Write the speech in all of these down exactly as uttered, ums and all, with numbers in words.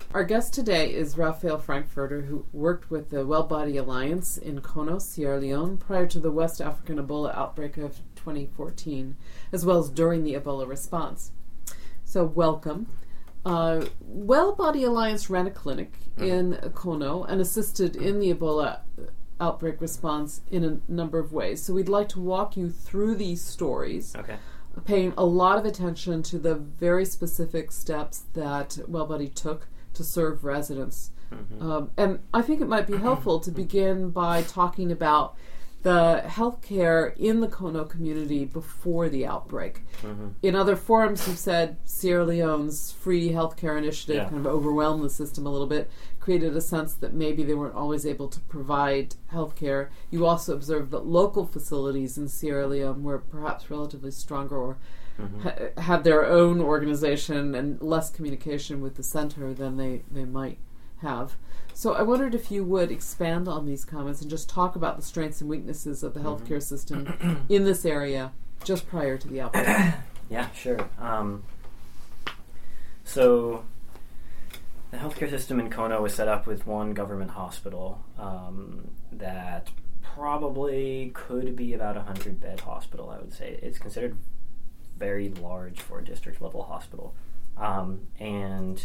Our guest today is Raphael Frankfurter, who worked with the Well Body Alliance in Kono, Sierra Leone, prior to the West African Ebola outbreak of twenty fourteen, as well as during the Ebola response. So, welcome. Uh, Well Body Alliance ran a clinic mm-hmm. in Kono and assisted in the Ebola outbreak response in a number of ways. So we'd like to walk you through these stories, okay. paying a lot of attention to the very specific steps that Well Body took to serve residents. Mm-hmm. Um, and I think it might be helpful to begin by talking about the healthcare in the Kono community before the outbreak. Mm-hmm. In other forums, you've said Sierra Leone's free healthcare initiative yeah. kind of overwhelmed the system a little bit, created a sense that maybe they weren't always able to provide healthcare. You also observed that local facilities in Sierra Leone were perhaps relatively stronger or mm-hmm. ha- had their own organization and less communication with the center than they, they might have. So I wondered if you would expand on these comments and just talk about the strengths and weaknesses of the healthcare mm-hmm. system in this area just prior to the outbreak. Yeah, sure. Um, so the healthcare system in Kono was set up with one government hospital um, that probably could be about a hundred-bed hospital, I would say. It's considered very large for a district-level hospital. Um, and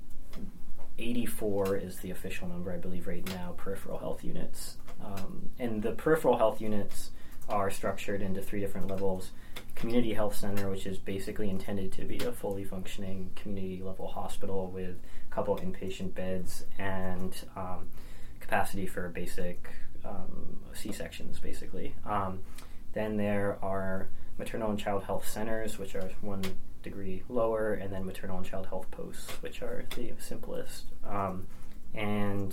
eighty-four is the official number, I believe, right now, peripheral health units. Um, and the peripheral health units are structured into three different levels. Community health center, which is basically intended to be a fully functioning community-level hospital with a couple inpatient beds and um, capacity for basic um, C-sections, basically. Um, then there are maternal and child health centers, which are one degree lower, and then maternal and child health posts, which are the simplest. Um, and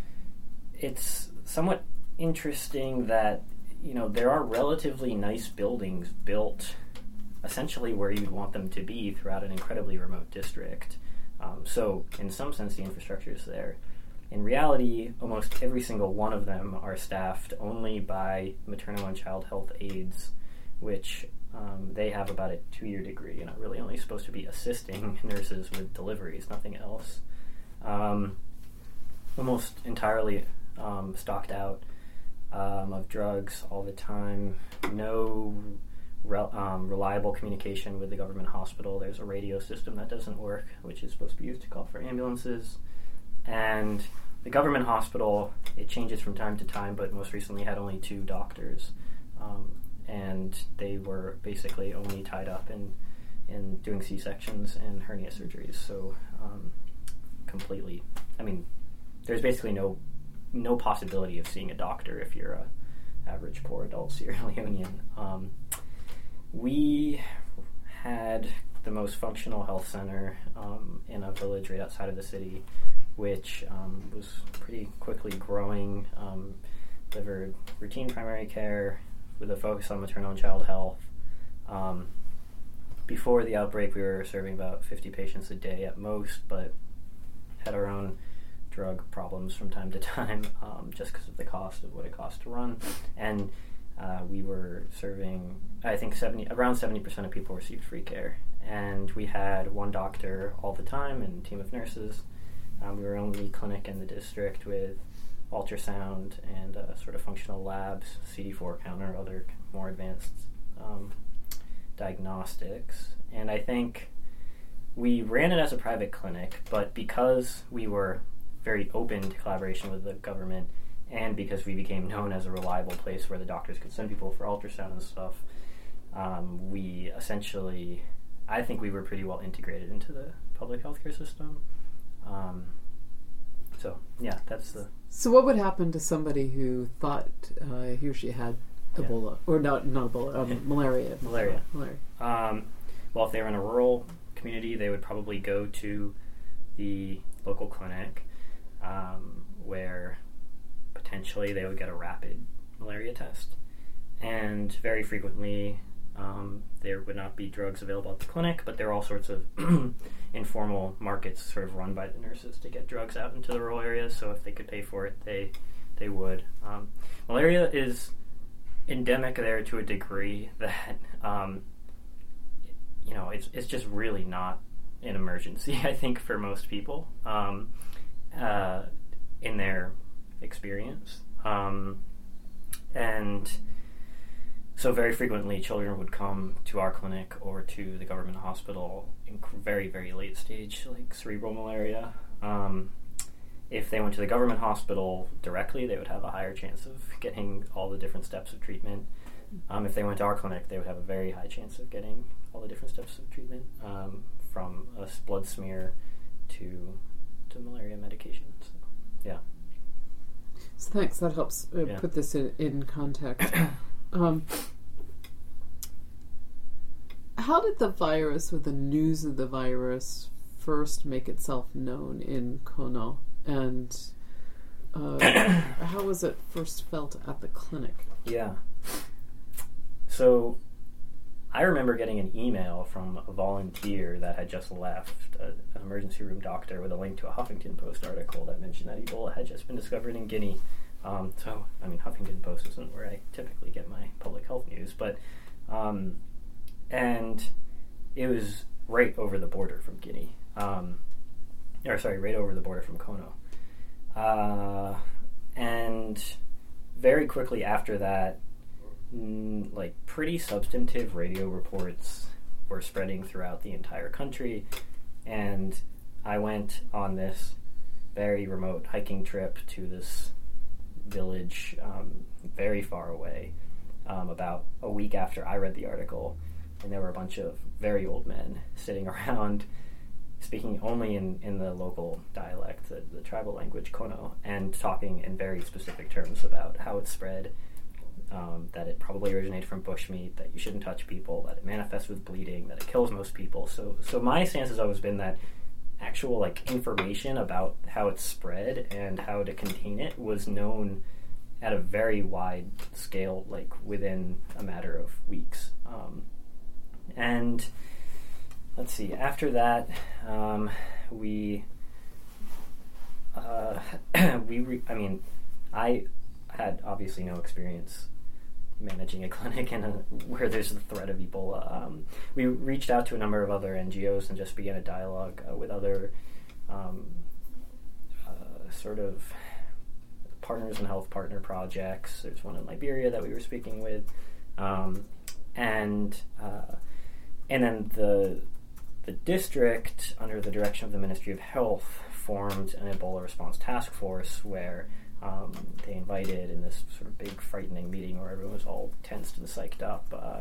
it's somewhat interesting that, you know, there are relatively nice buildings built essentially where you'd want them to be throughout an incredibly remote district. Um, so in some sense, the infrastructure is there. In reality, almost every single one of them are staffed only by maternal and child health aides, which Um, they have about a two-year degree and are really only supposed to be assisting nurses with deliveries, nothing else. Um, almost entirely um, stocked out um, of drugs all the time. No re- um, reliable communication with the government hospital. There's a radio system that doesn't work, which is supposed to be used to call for ambulances. And the government hospital, it changes from time to time, but most recently had only two doctors. Um, and they were basically only tied up in, in doing C-sections and hernia surgeries. So um, completely, I mean, there's basically no no possibility of seeing a doctor if you're a average poor adult Sierra Leonean. Um, we had the most functional health center um, in a village right outside of the city, which um, was pretty quickly growing, um, delivered routine primary care with a focus on maternal and child health. Um, before the outbreak, we were serving about fifty patients a day at most, but had our own drug problems from time to time, um, just because of the cost of what it costs to run. And uh, we were serving, I think, seventy around seventy percent of people received free care. And we had one doctor all the time and a team of nurses. Um, we were the only clinic in the district with ultrasound and uh, sort of functional labs, C D four counter, other more advanced um, diagnostics. And I think we ran it as a private clinic, but because we were very open to collaboration with the government and because we became known as a reliable place where the doctors could send people for ultrasound and stuff, um, we essentially, I think we were pretty well integrated into the public healthcare system. Um, so, yeah, that's the... So what would happen to somebody who thought uh, he or she had Ebola, yeah. or not not Ebola, um, yeah. malaria? Malaria. Malaria. Um, well, if they were in a rural community, they would probably go to the local clinic um, where potentially they would get a rapid malaria test. And very frequently um, there would not be drugs available at the clinic, but there are all sorts of informal markets sort of run by the nurses to get drugs out into the rural areas, so if they could pay for it, they they would. Um, malaria is endemic there to a degree that, um, you know, it's it's just really not an emergency, I think, for most people um, uh, in their experience. Um, and so very frequently children would come to our clinic or to the government hospital in very, very late stage, like cerebral malaria. Um, if they went to the government hospital directly, they would have a higher chance of getting all the different steps of treatment. Um, if they went to our clinic, they would have a very high chance of getting all the different steps of treatment, um, from a blood smear to to malaria medication. So, yeah. So thanks. That helps uh, yeah. put this in, in context. um, how did the virus, or the news of the virus, first make itself known in Kono? And uh, how was it first felt at the clinic? Yeah. So I remember getting an email from a volunteer that had just left, a, an emergency room doctor, with a link to a Huffington Post article that mentioned that Ebola had just been discovered in Guinea. Um, so, I mean, Huffington Post isn't where I typically get my public health news, but, um, and it was right over the border from Guinea, um, or sorry, right over the border from Kono. Uh, and very quickly after that, Mm, like pretty substantive radio reports were spreading throughout the entire country, and I went on this very remote hiking trip to this village um, very far away um, about a week after I read the article, and there were a bunch of very old men sitting around speaking only in, in the local dialect, the, the tribal language Kono, and talking in very specific terms about how it spread. Um, that it probably originated from bushmeat, that you shouldn't touch people, that it manifests with bleeding, that it kills most people. So so my stance has always been that actual like information about how it spread and how to contain it was known at a very wide scale, like within a matter of weeks. Um, and let's see, after that, um, we, uh, we re- I mean, I had obviously no experience managing a clinic in a, where there's the threat of Ebola. Um, we reached out to a number of other N G Os and just began a dialogue uh, with other um, uh, sort of partners in health partner projects. There's one in Liberia that we were speaking with, um, and uh, and then the the district, under the direction of the Ministry of Health, formed an Ebola response task force where Um, they invited in this sort of big frightening meeting where everyone was all tensed and psyched up, uh,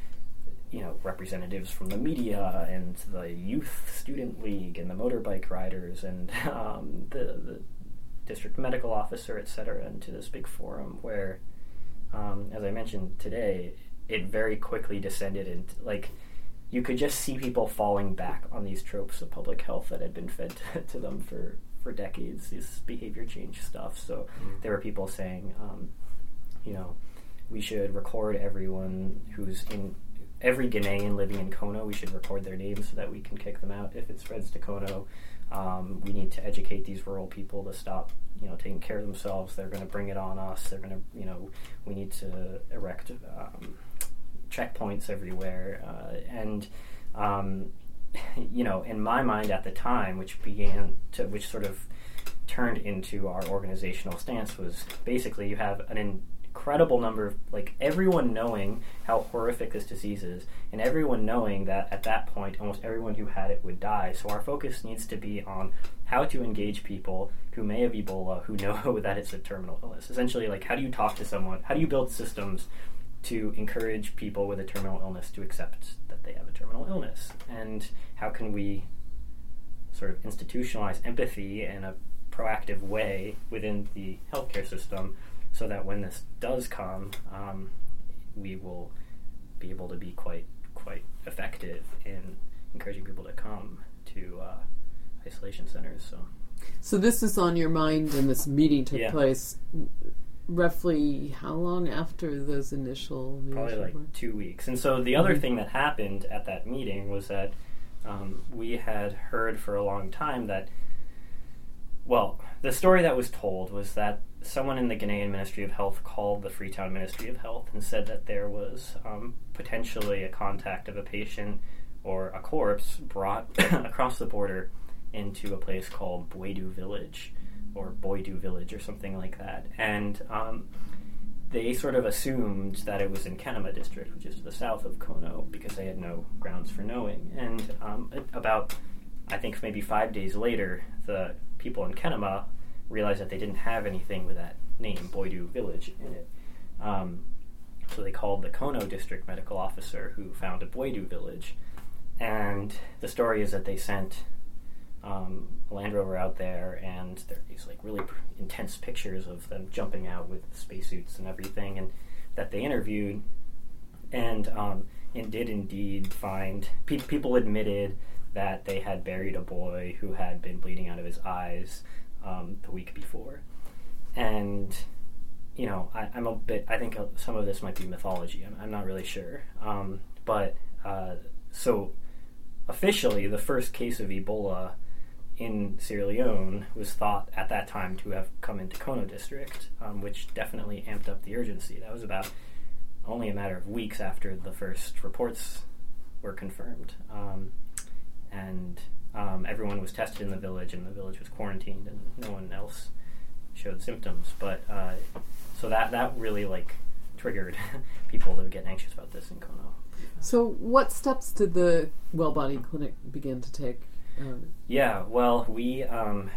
you know, representatives from the media and the youth student league and the motorbike riders and um, the, the district medical officer, et cetera, into this big forum where, um, as I mentioned today, it very quickly descended into, like, you could just see people falling back on these tropes of public health that had been fed to, to them for for decades, this behavior change stuff. So mm. there were people saying, um, you know, we should record everyone who's in, every Ghanaian living in Kono, we should record their names so that we can kick them out if it spreads to Kono. Um, we need to educate these rural people to stop, you know, taking care of themselves. They're going to bring it on us. They're going to, you know, we need to erect um, checkpoints everywhere. Uh, and, um, you know, in my mind at the time, which began to, which sort of turned into our organizational stance, was basically you have an incredible number of, like, everyone knowing how horrific this disease is, and everyone knowing that at that point almost everyone who had it would die. So our focus needs to be on how to engage people who may have Ebola, who know that it's a terminal illness. Essentially, like, how do you talk to someone? How do you build systems to encourage people with a terminal illness to accept that they have a terminal illness? And how can we sort of institutionalize empathy in a proactive way within the healthcare system so that when this does come, um, we will be able to be quite quite effective in encouraging people to come to uh, isolation centers. So, so this is on your mind, and this meeting took yeah. place roughly how long after those initial meetings? Probably like were? two weeks. And so the other mm-hmm. thing that happened at that meeting was that um, we had heard for a long time that, well, the story that was told was that someone in the Ghanaian Ministry of Health called the Freetown Ministry of Health and said that there was um, potentially a contact of a patient or a corpse brought across the border into a place called Boidu Village, or Boidu Village, or something like that. And um, they sort of assumed that it was in Kenema District, which is to the south of Kono, because they had no grounds for knowing. And um, about, I think maybe five days later, the people in Kenema realized that they didn't have anything with that name, Boidu Village, in it. Um, so they called the Kono District Medical Officer, who found a Boidu Village. And the story is that they sent um, a Land Rover out there, and there are these like really pr- intense pictures of them jumping out with spacesuits and everything, and that they interviewed, and um, and did indeed find pe- people admitted that they had buried a boy who had been bleeding out of his eyes um, the week before, and you know I, I'm a bit. I think some of this might be mythology. I'm, I'm not really sure, um, but uh, so officially, the first case of Ebola in Sierra Leone was thought at that time to have come into Kono District, um, which definitely amped up the urgency. That was about only a matter of weeks after the first reports were confirmed. Um, and um, everyone was tested in the village, and the village was quarantined, and no one else showed symptoms. But uh, so that, that really like triggered people to get anxious about this in Kono. So what steps did the Wellbody Clinic begin to take? Um, yeah, well, we um,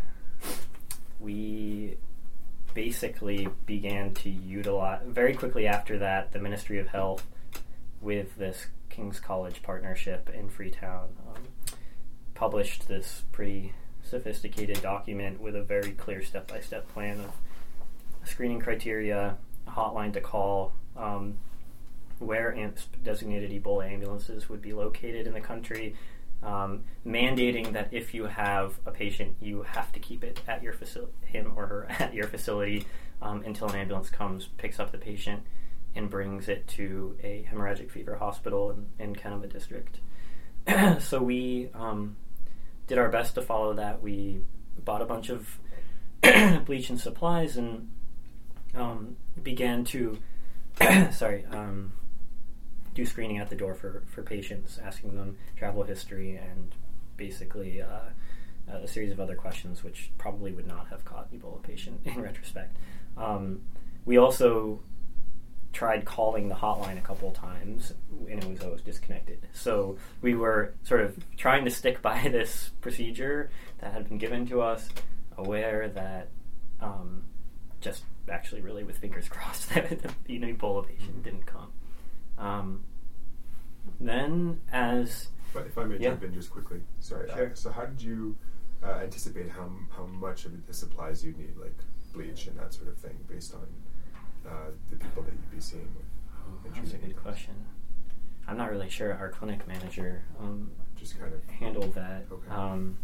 we basically began to utilize, very quickly after that, the Ministry of Health, with this King's College partnership in Freetown, um, published this pretty sophisticated document with a very clear step-by-step plan of screening criteria, a hotline to call, um, where designated Ebola ambulances would be located in the country, um, mandating that if you have a patient, you have to keep it at your facility, him or her at your facility, um, until an ambulance comes, picks up the patient, and brings it to a hemorrhagic fever hospital in, in Kenema District. So we um, did our best to follow that. We bought a bunch of bleach and supplies, and um, began to sorry. Um, do screening at the door for, for patients, asking them travel history and basically uh, a series of other questions which probably would not have caught Ebola patient in retrospect. Um, we also tried calling the hotline a couple times, and it was always disconnected. So we were sort of trying to stick by this procedure that had been given to us, aware that um, just actually really with fingers crossed that the Ebola patient didn't come. Um, then, as but if I may yeah. jump in just quickly, sorry. Sure. Uh, so, how did you uh, anticipate how how much of the supplies you'd need, like bleach and that sort of thing, based on uh, the people that you'd be seeing with? Oh, that's a good question. I'm not really sure. Our clinic manager um, just kind of handled that. Okay. Um,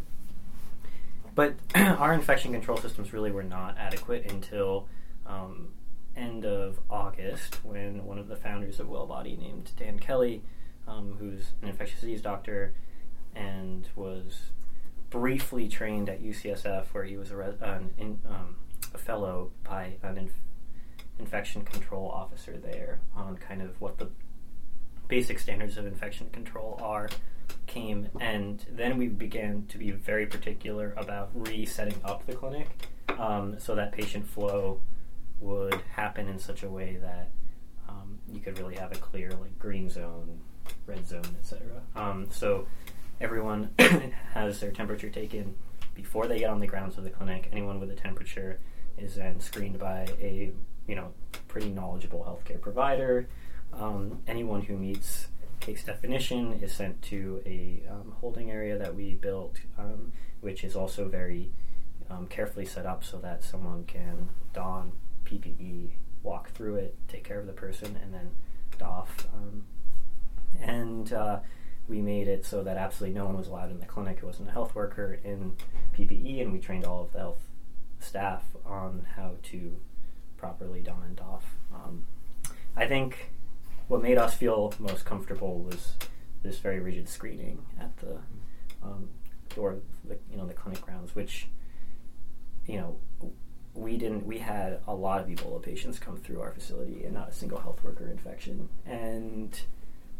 but our infection control systems really were not adequate until Um, end of August, when one of the founders of Wellbody, named Dan Kelly, um, who's an infectious disease doctor and was briefly trained at U C S F, where he was a, res- an in, um, a fellow by an inf- infection control officer there, on kind of what the basic standards of infection control are, came, and then we began to be very particular about resetting up the clinic um, so that patient flow would happen in such a way that um, you could really have a clear like green zone, red zone, et cetera. Um, so everyone has their temperature taken before they get on the grounds of the clinic. Anyone with a temperature is then screened by a you know pretty knowledgeable healthcare provider. Um, anyone who meets case definition is sent to a um, holding area that we built, um, which is also very um, carefully set up so that someone can don P P E, walk through it, take care of the person, and then doff. Um, and uh, we made it so that absolutely no one was allowed in the clinic who wasn't a health worker in P P E, and we trained all of the health staff on how to properly don and doff. Um, I think what made us feel most comfortable was this very rigid screening at the um, door of the, you know, the clinic grounds, which, you know, we didn't, we had a lot of Ebola patients come through our facility and not a single health worker infection. And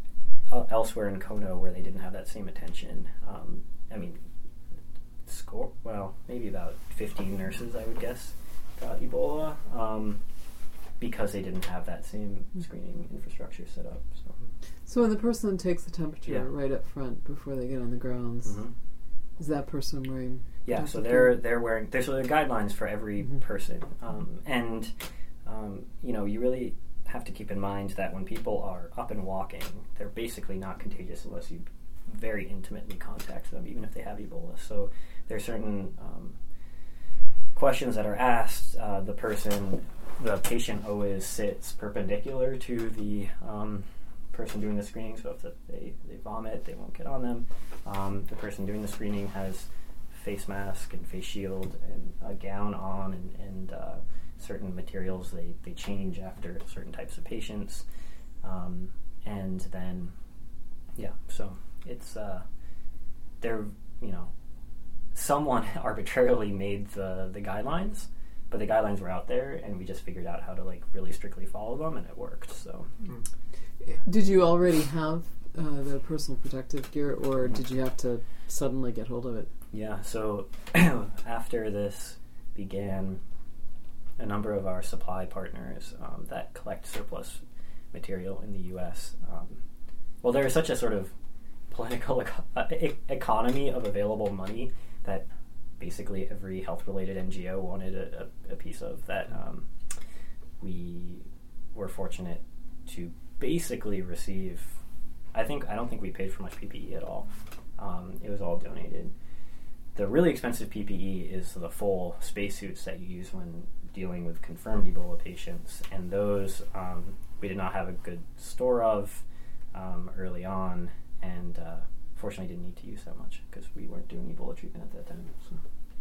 uh, elsewhere in Kono where they didn't have that same attention. Um, I mean, score well, maybe about fifteen nurses, I would guess, got Ebola um, because they didn't have that same screening infrastructure set up. So, so when the person takes the temperature yeah. right up front before they get on the grounds, mm-hmm. is that person wearing? Yeah, so they're they're wearing. There's so there are guidelines for every mm-hmm. person, um, and um, you know you really have to keep in mind that when people are up and walking, they're basically not contagious unless you very intimately contact them, even if they have Ebola. So there are certain um, questions that are asked. Uh, the person, the patient, always sits perpendicular to the um, person doing the screening. So if the, they they vomit, they won't get on them. Um, the person doing the screening has face mask and face shield and a gown on, and, and uh, certain materials they, they change after certain types of patients. Um, and then, yeah, so it's, uh, they're, you know, someone arbitrarily made the, the guidelines, but the guidelines were out there, and we just figured out how to, like, really strictly follow them, and it worked, so. Did you already have uh, the personal protective gear, or mm-hmm. did you have to suddenly get hold of it? Yeah, so after this began, a number of our supply partners um, that collect surplus material in the U S, um, well, there is such a sort of political eco- e- economy of available money that basically every health-related N G O wanted a, a, a piece of that. Um, we were fortunate to basically receive, I think, I don't think we paid for much P P E at all. Um, it was all donated. The really expensive P P E is the full spacesuits that you use when dealing with confirmed Ebola patients, and those um, we did not have a good store of um, early on, and uh, fortunately didn't need to use that much because we weren't doing Ebola treatment at that time. So,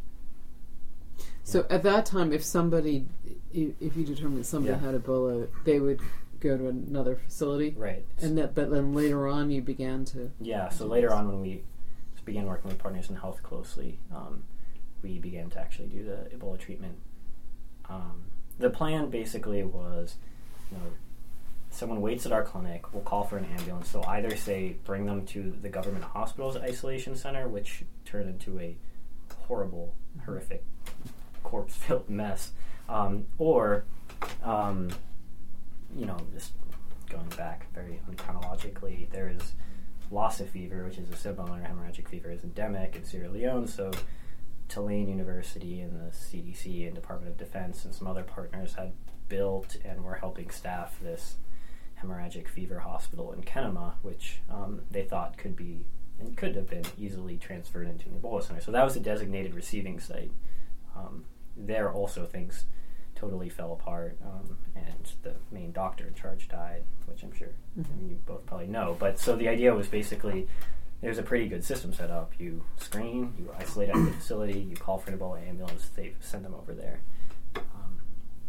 yeah. So at that time, if somebody, if you determined that somebody yeah. had Ebola, they would go to another facility, right? And that, but then later on, you began to yeah. So later on, when we began working with Partners in Health closely, um, we began to actually do the Ebola treatment. Um, the plan basically was, you know, someone waits at our clinic, we'll call for an ambulance. They'll either say bring them to the government hospital's isolation center, which turned into a horrible, horrific, corpse-filled mess, um, or, um, you know, just going back very unchronologically, there is Lassa fever, which is a similar hemorrhagic fever, is endemic in Sierra Leone. So Tulane University and the C D C and Department of Defense and some other partners had built and were helping staff this hemorrhagic fever hospital in Kenema, which um, they thought could be and could have been easily transferred into an Ebola center. So that was a designated receiving site. Um, there also things totally fell apart, um, and the main doctor in charge died, which I'm sure mm-hmm. I mean, you both probably know. But so the idea was basically there's a pretty good system set up. You screen, you isolate at the facility, you call for an Ebola ambulance, they send them over there. Um,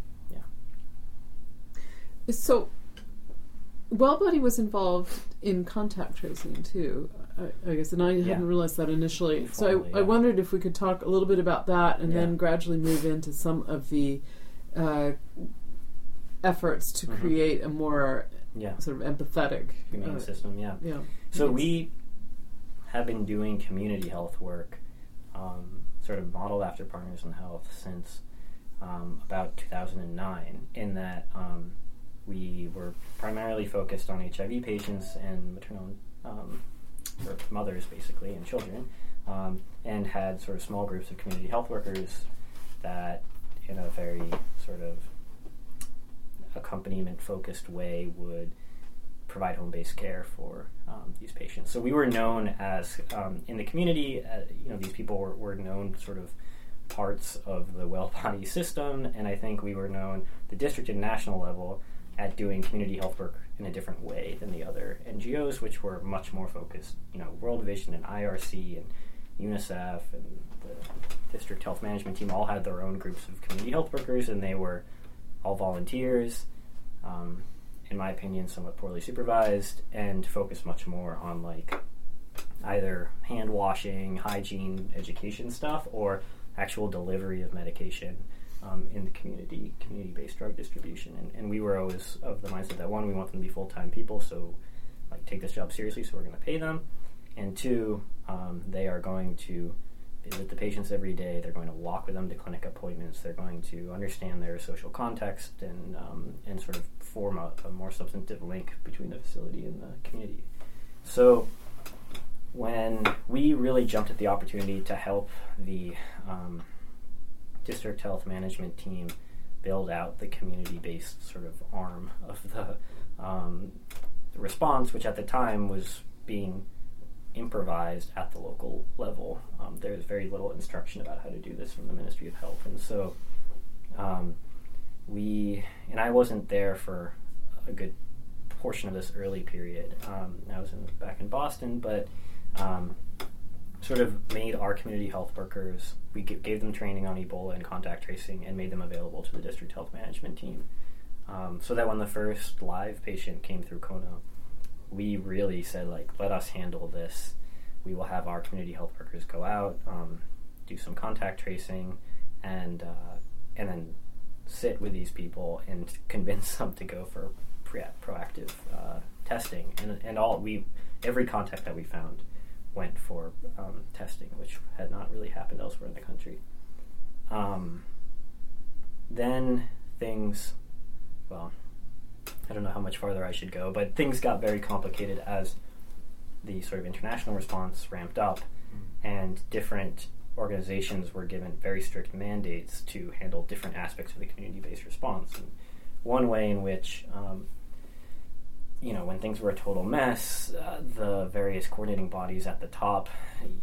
yeah. So Wellbody was involved in contact tracing too, I, I guess, and I yeah. hadn't realized that initially. Informally, so I, yeah. I wondered if we could talk a little bit about that and yeah. then gradually move into some of the uh, efforts to mm-hmm. create a more yeah. sort of empathetic humane uh, system. Yeah. Yeah. So yes. we have been doing community health work, um, sort of modeled after Partners in Health since um, about two thousand nine. In that um, we were primarily focused on H I V patients and maternal um, or mothers, basically, and children, um, and had sort of small groups of community health workers that, in a very sort of accompaniment-focused way, would provide home-based care for um, these patients. So we were known as, um, in the community, uh, you know, these people were, were known sort of parts of the Wellbody system, and I think we were known, the district and national level, at doing community health work in a different way than the other N G Os, which were much more focused, you know, World Vision and I R C and UNICEF and the district health management team all had their own groups of community health workers, and they were all volunteers, um, in my opinion, somewhat poorly supervised, and focused much more on like either hand washing, hygiene, education stuff, or actual delivery of medication um, in the community, community-based drug distribution. And, and we were always of the mindset that, one, we want them to be full-time people, so like take this job seriously, so we're going to pay them. And two, um, they are going to visit the patients every day. They're going to walk with them to clinic appointments. They're going to understand their social context and um, and sort of form a, a more substantive link between the facility and the community. So when we really jumped at the opportunity to help the um, district health management team build out the community-based sort of arm of the, um, the response, which at the time was being improvised at the local level. Um, there's very little instruction about how to do this from the Ministry of Health, and so um, we, and I wasn't there for a good portion of this early period. Um, I was in, back in Boston, but um, sort of made our community health workers, we g- gave them training on Ebola and contact tracing and made them available to the district health management team. Um, so that when the first live patient came through Kono, we really said, like, let us handle this. We will have our community health workers go out, um, do some contact tracing, and uh, and then sit with these people and convince them to go for pre- proactive uh, testing. And and all we every contact that we found went for um, testing, which had not really happened elsewhere in the country. Um, then things, well, I don't know how much farther I should go, but things got very complicated as the sort of international response ramped up, and different organizations were given very strict mandates to handle different aspects of the community-based response. And one way in which, um, you know, when things were a total mess, uh, the various coordinating bodies at the top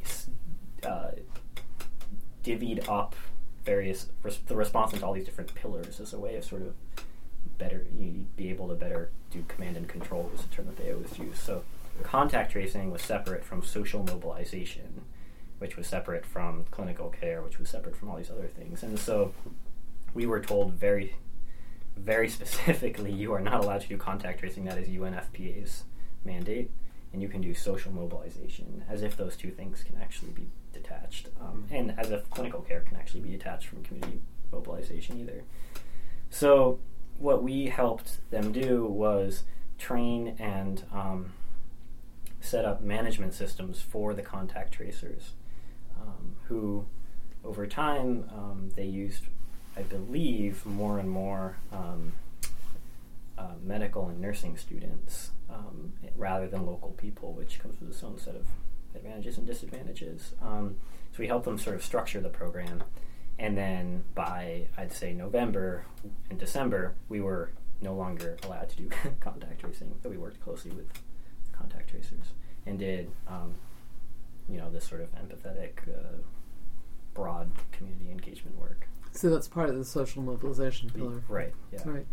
uh, divvied up various res- the response into all these different pillars as a way of sort of better, you'd be able to better do command and control was the term that they always use. So contact tracing was separate from social mobilization, which was separate from clinical care, which was separate from all these other things. And so we were told very, very specifically, you are not allowed to do contact tracing. That is U N F P A's mandate. And you can do social mobilization, as if those two things can actually be detached. Um, and as if clinical care can actually be detached from community mobilization either. So what we helped them do was train and um, set up management systems for the contact tracers, um, who over time um, they used, I believe, more and more um, uh, medical and nursing students um, rather than local people, which comes with its own set of advantages and disadvantages. Um, so we helped them sort of structure the program. And then by, I'd say, November and December, we were no longer allowed to do contact tracing, but we worked closely with contact tracers and did, um, you know, this sort of empathetic, uh, broad community engagement work. So that's part of the social mobilization pillar. Right, yeah. Right.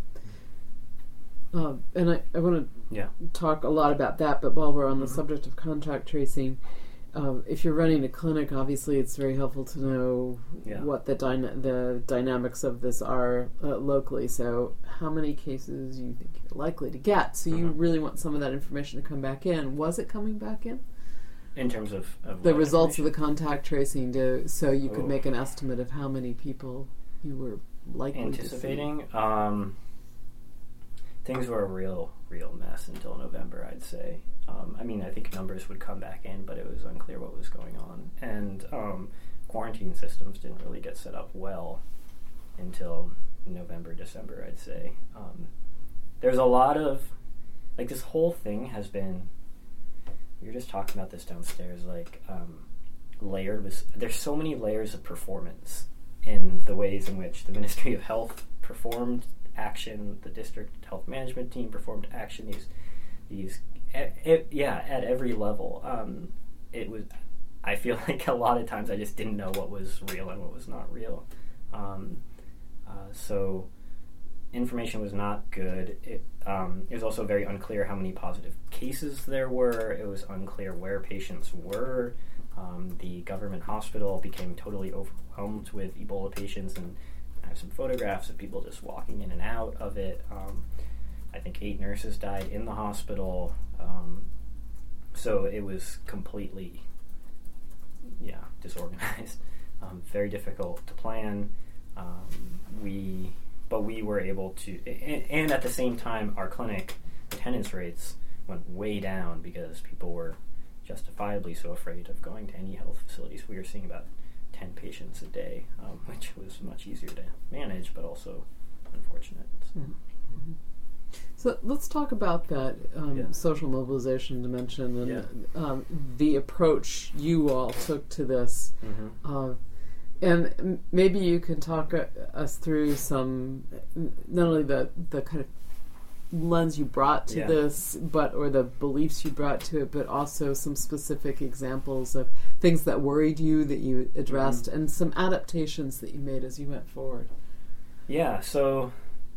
Um, and I, I want to yeah. talk a lot about that, but while we're on the Mm-hmm. subject of contact tracing, Um, if you're running a clinic, obviously it's very helpful to know yeah. what the dyna- the dynamics of this are uh, locally. So how many cases you think you're likely to get. So you Mm-hmm. really want some of that information to come back in. Was it coming back in? In terms of, of The results of the contact tracing, to, so you could Oh. make an estimate of how many people you were likely anticipating. to see. Um, things were a real, real mess until November, I'd say. Um, I mean, I think numbers would come back in, but it was unclear what was going on. And um, quarantine systems didn't really get set up well until November, December, I'd say. Um, there's a lot of, like, this whole thing has been, we were just talking about this downstairs, like, um, layered with, there's so many layers of performance in the ways in which the Ministry of Health performed action, the district health management team performed action, these, these, It, it, yeah, at every level. Um, it was. I feel like a lot of times I just didn't know what was real and what was not real. Um, uh, so information was not good. It, um, it was also very unclear how many positive cases there were. It was unclear where patients were. Um, the government hospital became totally overwhelmed with Ebola patients, and I have some photographs of people just walking in and out of it. Um, I think eight nurses died in the hospital. Um, so it was completely, yeah, disorganized. Um, very difficult to plan. Um, we, but we were able to, and, and at the same time, our clinic attendance rates went way down because people were justifiably so afraid of going to any health facilities. We were seeing about ten patients a day, um, which was much easier to manage, but also unfortunate. So. Mm-hmm. So let's talk about that um, Yeah. social mobilization dimension and Yeah. um, the approach you all took to this. Mm-hmm. Uh, and m- maybe you can talk uh, us through some, not only the, the kind of lens you brought to Yeah. this, but or the beliefs you brought to it, but also some specific examples of things that worried you that you addressed, Mm-hmm. and some adaptations that you made as you went forward. Yeah, so,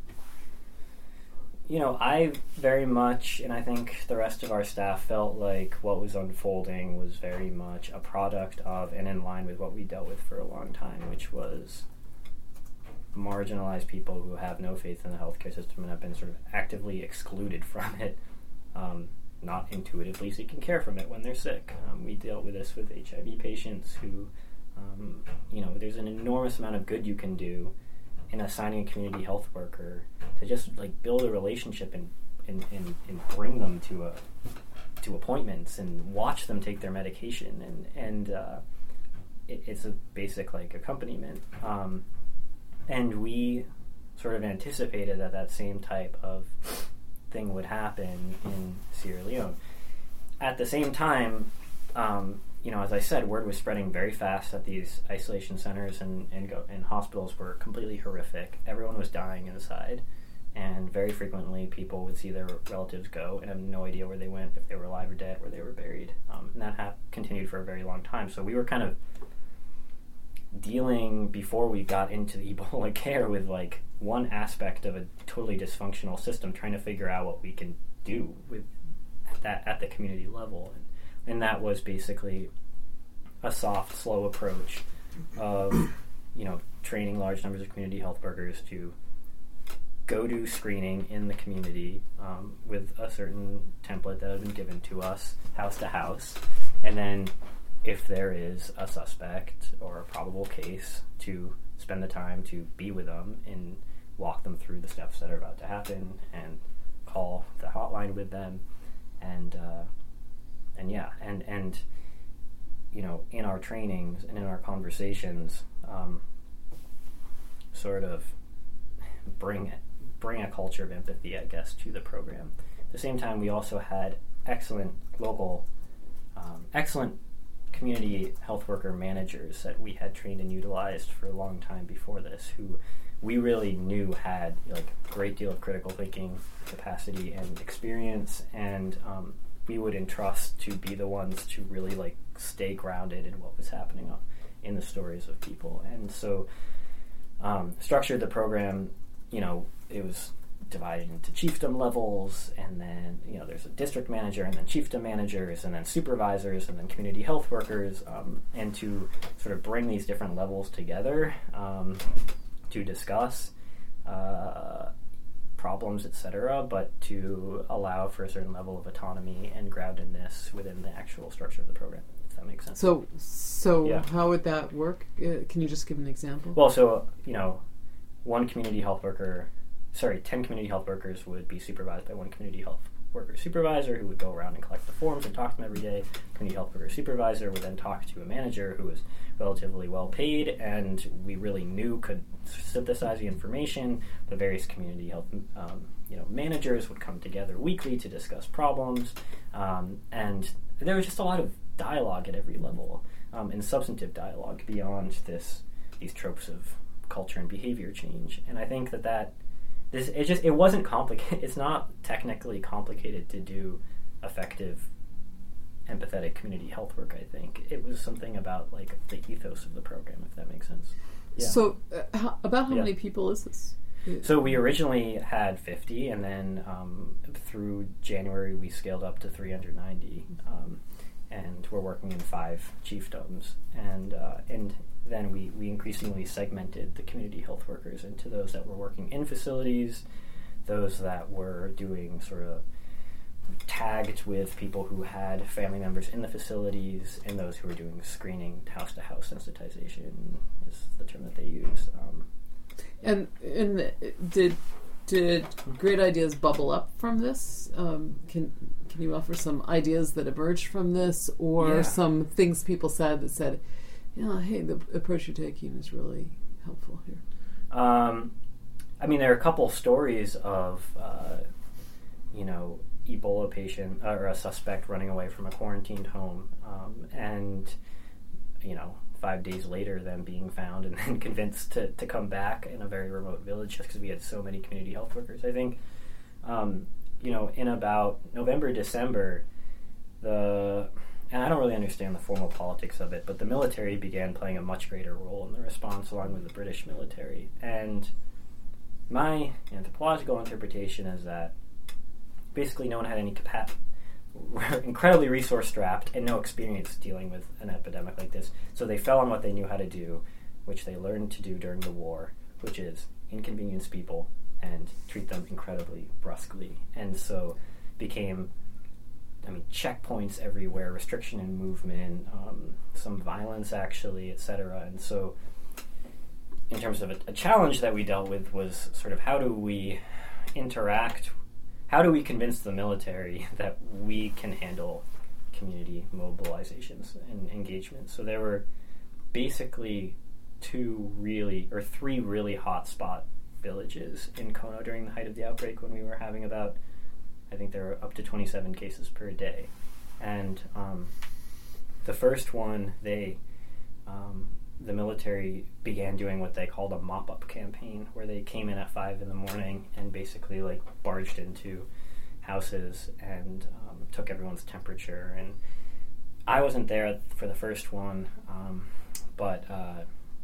you know, I very much, and I think the rest of our staff felt like what was unfolding was very much a product of and in line with what we dealt with for a long time, which was marginalized people who have no faith in the healthcare system and have been sort of actively excluded from it, um, not intuitively seeking care from it when they're sick. Um, we dealt with this with H I V patients who, um, you know, there's an enormous amount of good you can do in assigning a community health worker to just like build a relationship and and, and, and bring them to a to appointments and watch them take their medication, and and uh, it, it's a basic like accompaniment. Um, and we sort of anticipated that that same type of thing would happen in Sierra Leone. At the same time, um, you know, as I said, word was spreading very fast that these isolation centers and, and, go, and hospitals were completely horrific. Everyone was dying inside, and very frequently people would see their relatives go and have no idea where they went, if they were alive or dead, where they were buried. Um, and that ha- continued for a very long time. So we were kind of dealing, before we got into the Ebola care, with like one aspect of a totally dysfunctional system, trying to figure out what we can do with that at the community level. And, and that was basically a soft, slow approach of, you know, training large numbers of community health workers to go do screening in the community um, with a certain template that had been given to us, house to house, and then if there is a suspect or a probable case, to spend the time to be with them and walk them through the steps that are about to happen and call the hotline with them. And uh, and yeah, and, and you know, in our trainings and in our conversations, um, sort of bring bring a culture of empathy, I guess, to the program. At the same time, we also had excellent local, um, excellent community health worker managers that we had trained and utilized for a long time before this, who we really knew had like a great deal of critical thinking capacity and experience, and um, we would entrust to be the ones to really like stay grounded in what was happening in the stories of people. And so um, structured the program, you know, it was divided into chiefdom levels, and then, you know, there's a district manager, and then chiefdom managers, and then supervisors, and then community health workers, um, and to sort of bring these different levels together um, to discuss uh, problems, et cetera, but to allow for a certain level of autonomy and groundedness within the actual structure of the program, if that makes sense. So, so Yeah. how would that work? Uh, can you just give an example? Well, so, you know, one community health worker, sorry, ten community health workers would be supervised by one community health worker supervisor, who would go around and collect the forms and talk to them every day. Community health worker supervisor would then talk to a manager who was relatively well paid and we really knew could synthesize the information. The various community health um, you know, managers would come together weekly to discuss problems, um, and there was just a lot of dialogue at every level, um, and substantive dialogue beyond this these tropes of culture and behavior change. And I think that that This it just it wasn't complicated. It's not technically complicated to do effective, empathetic community health work. I think it was something about like the ethos of the program, if that makes sense. Yeah. So, uh, how, about how Yeah. many people is this? So we originally had fifty, and then um, through January we scaled up to three hundred ninety, um, and we're working in five chiefdoms, and uh, and. Then we, we increasingly segmented the community health workers into those that were working in facilities, those that were doing sort of tagged with people who had family members in the facilities, and those who were doing screening, house-to-house sensitization is the term that they use. Um, And and did did great ideas bubble up from this? Um, can can you offer some ideas that emerged from this, or Yeah. some things people said that said, yeah, hey, the approach you're taking is really helpful here? Um, I mean, there are a couple stories of, uh, you know, Ebola patient or a suspect running away from a quarantined home, um, and, you know, five days later them being found and then convinced to, to come back in a very remote village just because we had so many community health workers. I think, um, you know, in about November, December, the, and I don't really understand the formal politics of it, but the military began playing a much greater role in the response along with the British military. And my anthropological interpretation is that basically no one had any capacity, incredibly resource-strapped, and no experience dealing with an epidemic like this. So they fell on what they knew how to do, which they learned to do during the war, which is inconvenience people and treat them incredibly brusquely. And so became, I mean, checkpoints everywhere, restriction in movement, um, some violence actually, et cetera. And so in terms of a, a challenge that we dealt with was sort of how do we interact, how do we convince the military that we can handle community mobilizations and engagement? So there were basically two really, or three really hotspot villages in Kono during the height of the outbreak when we were having about, I think there were up to twenty-seven cases per day. And um, the first one, they, um, the military began doing what they called a mop-up campaign, where they came in at five in the morning and basically like barged into houses and um, took everyone's temperature. And I wasn't there for the first one, um, but uh,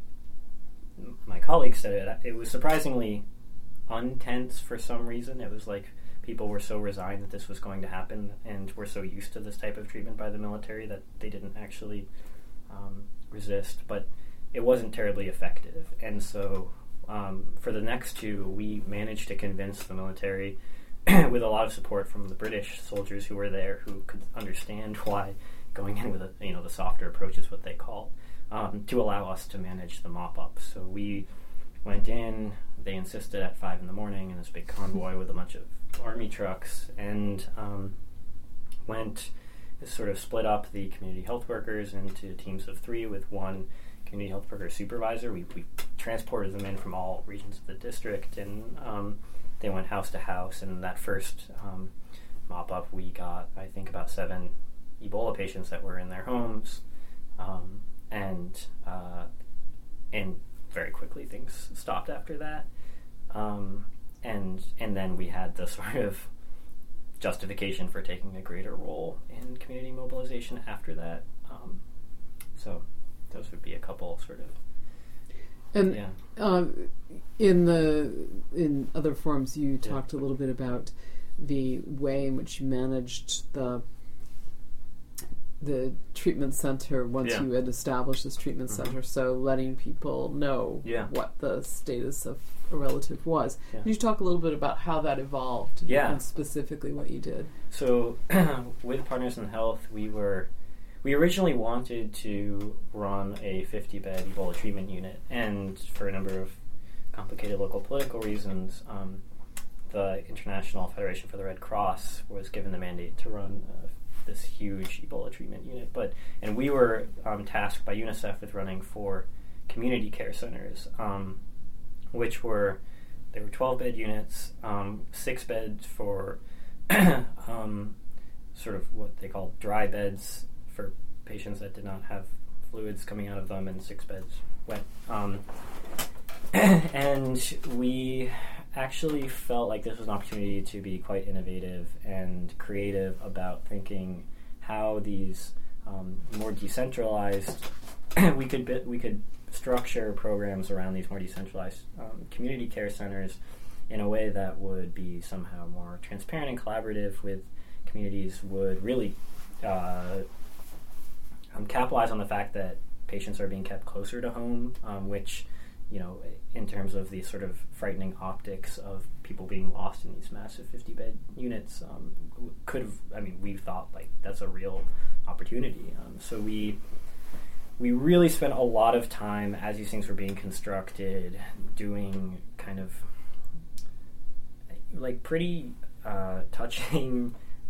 my colleagues said it. It was surprisingly untense for some reason. It was like people were so resigned that this was going to happen and were so used to this type of treatment by the military that they didn't actually um, resist. But it wasn't terribly effective. And so um, for the next two, we managed to convince the military with a lot of support from the British soldiers who were there, who could understand why going in with a, you know, the softer approach is what they call, um, to allow us to manage the mop-up. So we went in, they insisted at five in the morning in this big convoy with a bunch of army trucks, and um, went, sort of split up the community health workers into teams of three with one community health worker supervisor. We, we transported them in from all regions of the district, and um, they went house to house. And that first um, mop-up, we got, I think, about seven Ebola patients that were in their homes, um, and uh, and very quickly things stopped after that. Um, and and then we had the sort of justification for taking a greater role in community mobilization after that. Um, so those would be a couple sort of. And yeah. um, in the in other forums, you yeah. talked a little bit about the way in which you managed the the treatment center once yeah. you had established this treatment mm-hmm. center. So letting people know yeah. what the status of a relative was. Yeah. Can you talk a little bit about how that evolved yeah. and specifically what you did? So with Partners in Health, we were we originally wanted to run a fifty-bed Ebola treatment unit, and for a number of complicated local political reasons, um, the International Federation for the Red Cross was given the mandate to run uh, this huge Ebola treatment unit. But and we were um, tasked by UNICEF with running four community care centers, um, which were, there were twelve-bed units, um, six beds for um, sort of what they call dry beds for patients that did not have fluids coming out of them, and six beds wet. Um, and we actually felt like this was an opportunity to be quite innovative and creative about thinking how these um, more decentralized we could bi- we could structure programs around these more decentralized um, community care centers in a way that would be somehow more transparent and collaborative with communities, would really uh, um, capitalize on the fact that patients are being kept closer to home, um, which, you know, in terms of the sort of frightening optics of people being lost in these massive fifty-bed units, um, could have, I mean, we thought, like, that's a real opportunity. Um, so we we really spent a lot of time, as these things were being constructed, doing kind of, like, pretty uh, touching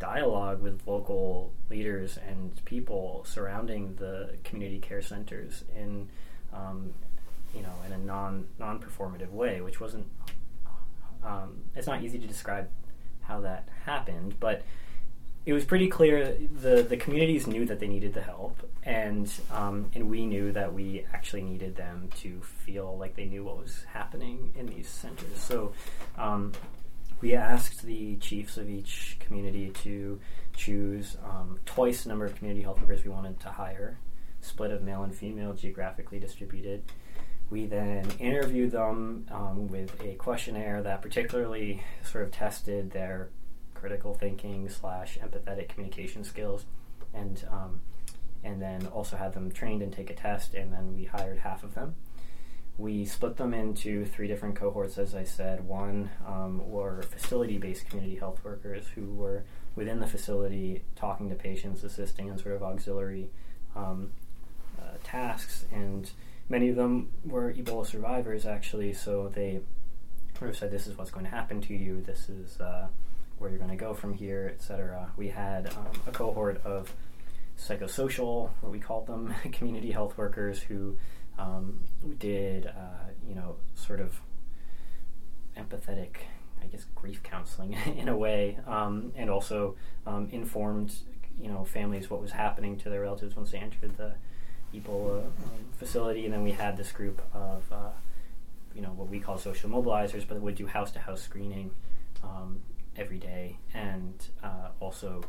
dialogue with local leaders and people surrounding the community care centers in, um, you know, in a non non performative way, which wasn't. Um, it's not easy to describe how that happened, but it was pretty clear the the communities knew that they needed the help, and um, and we knew that we actually needed them to feel like they knew what was happening in these centers. So um, we asked the chiefs of each community to choose um, twice the number of community health workers we wanted to hire, split of male and female, geographically distributed. We then interviewed them um, with a questionnaire that particularly sort of tested their critical thinking slash empathetic communication skills, and um, and then also had them trained and take a test, and then we hired half of them. We split them into three different cohorts, as I said. One um, were facility-based community health workers who were within the facility talking to patients, assisting in sort of auxiliary um, uh, tasks, and many of them were Ebola survivors, actually, so they sort of said, this is what's going to happen to you, this is uh, where you're going to go from here, et cetera. We had um, a cohort of psychosocial, what we called them, community health workers who um, did, uh, you know, sort of empathetic, I guess, grief counseling in a way, um, and also um, informed, you know, families what was happening to their relatives once they entered the Ebola um, facility. And then we had this group of, uh, you know, what we call social mobilizers, but would do house-to-house screening um, every day. And uh, also,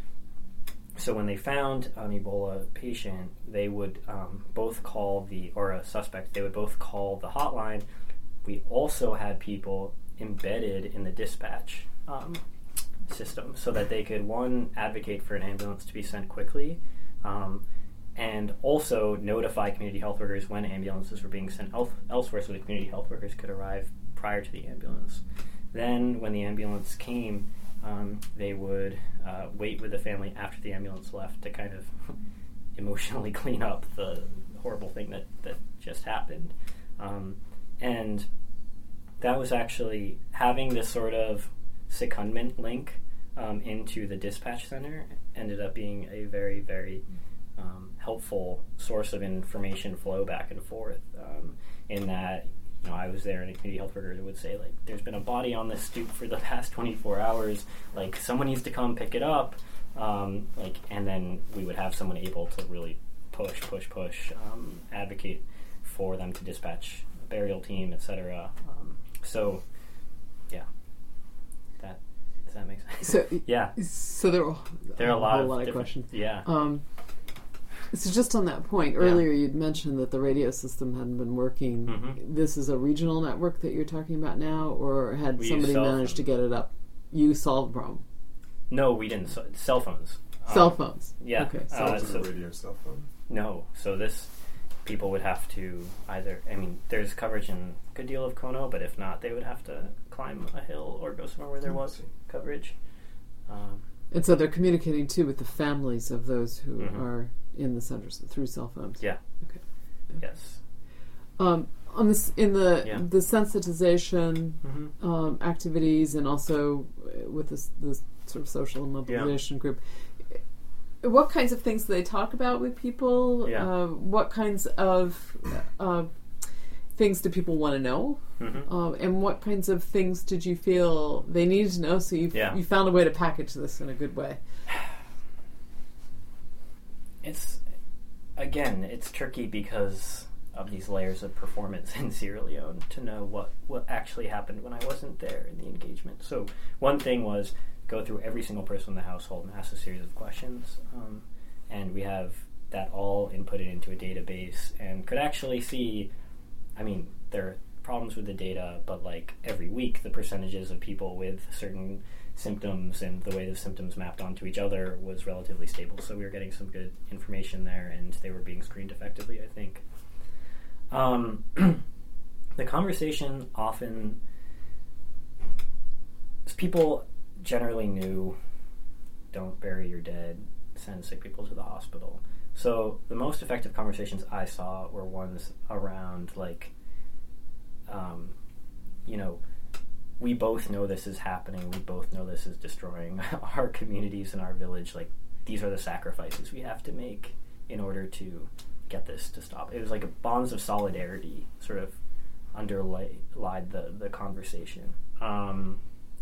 so when they found an Ebola patient, they would um, both call the, or a suspect, they would both call the hotline. We also had people embedded in the dispatch um, system so that they could, one, advocate for an ambulance to be sent quickly, um, and also notify community health workers when ambulances were being sent el- elsewhere so the community health workers could arrive prior to the ambulance. Then, when the ambulance came, um, they would uh, wait with the family after the ambulance left to kind of emotionally clean up the horrible thing that, that just happened. Um, and that was actually having this sort of secondment link um, into the dispatch center ended up being a very, very Um, helpful source of information flow back and forth, um, in that, you know, I was there and a community health worker would say, like, there's been a body on this stoop for the past twenty-four hours, like, someone needs to come pick it up, um, like, and then we would have someone able to really push, push, push, um, advocate for them to dispatch a burial team, et cetera. Um, so, yeah, that, does that make sense? So, yeah. So there are, there are a, a lot whole of lot of different- questions. Yeah. Um, So just on that point, earlier yeah. you'd mentioned that the radio system hadn't been working. Mm-hmm. This is a regional network that you're talking about now, or had we somebody managed to get it up? You solved the problem? No, we didn't. So, cell phones. Cell um, phones? Yeah. Okay. So uh, was it so, a radio cell phone? No. So this, people would have to either, I mean, there's coverage in a good deal of Kono, but if not, they would have to climb a hill or go somewhere where there was coverage. Um, and so they're communicating, too, with the families of those who mm-hmm. are in the centers through cell phones. Yeah. Okay. Yes. Um, on this, in the yeah. the sensitization mm-hmm. um, activities, and also with this, this sort of social mobilization yeah. group, what kinds of things do they talk about with people? Yeah. Uh, what kinds of uh, things do people want to know? Mm-hmm. Uh, and what kinds of things did you feel they needed to know? So you yeah. you found a way to package this in a good way. It's, again, it's tricky because of these layers of performance in Sierra Leone to know what, what actually happened when I wasn't there in the engagement. So one thing was go through every single person in the household and ask a series of questions. Um, and we have that all inputted into a database and could actually see, I mean, there are problems with the data, but like every week the percentages of people with certain symptoms and the way the symptoms mapped onto each other was relatively stable. So we were getting some good information there, and they were being screened effectively, I think. Um, the conversation often... People generally knew, don't bury your dead, send sick people to the hospital. So the most effective conversations I saw were ones around, like, um, you know, we both know this is happening. We both know this is destroying our communities and our village. Like, these are the sacrifices we have to make in order to get this to stop. It was like a bonds of solidarity sort of underlay lied the, the conversation. Um,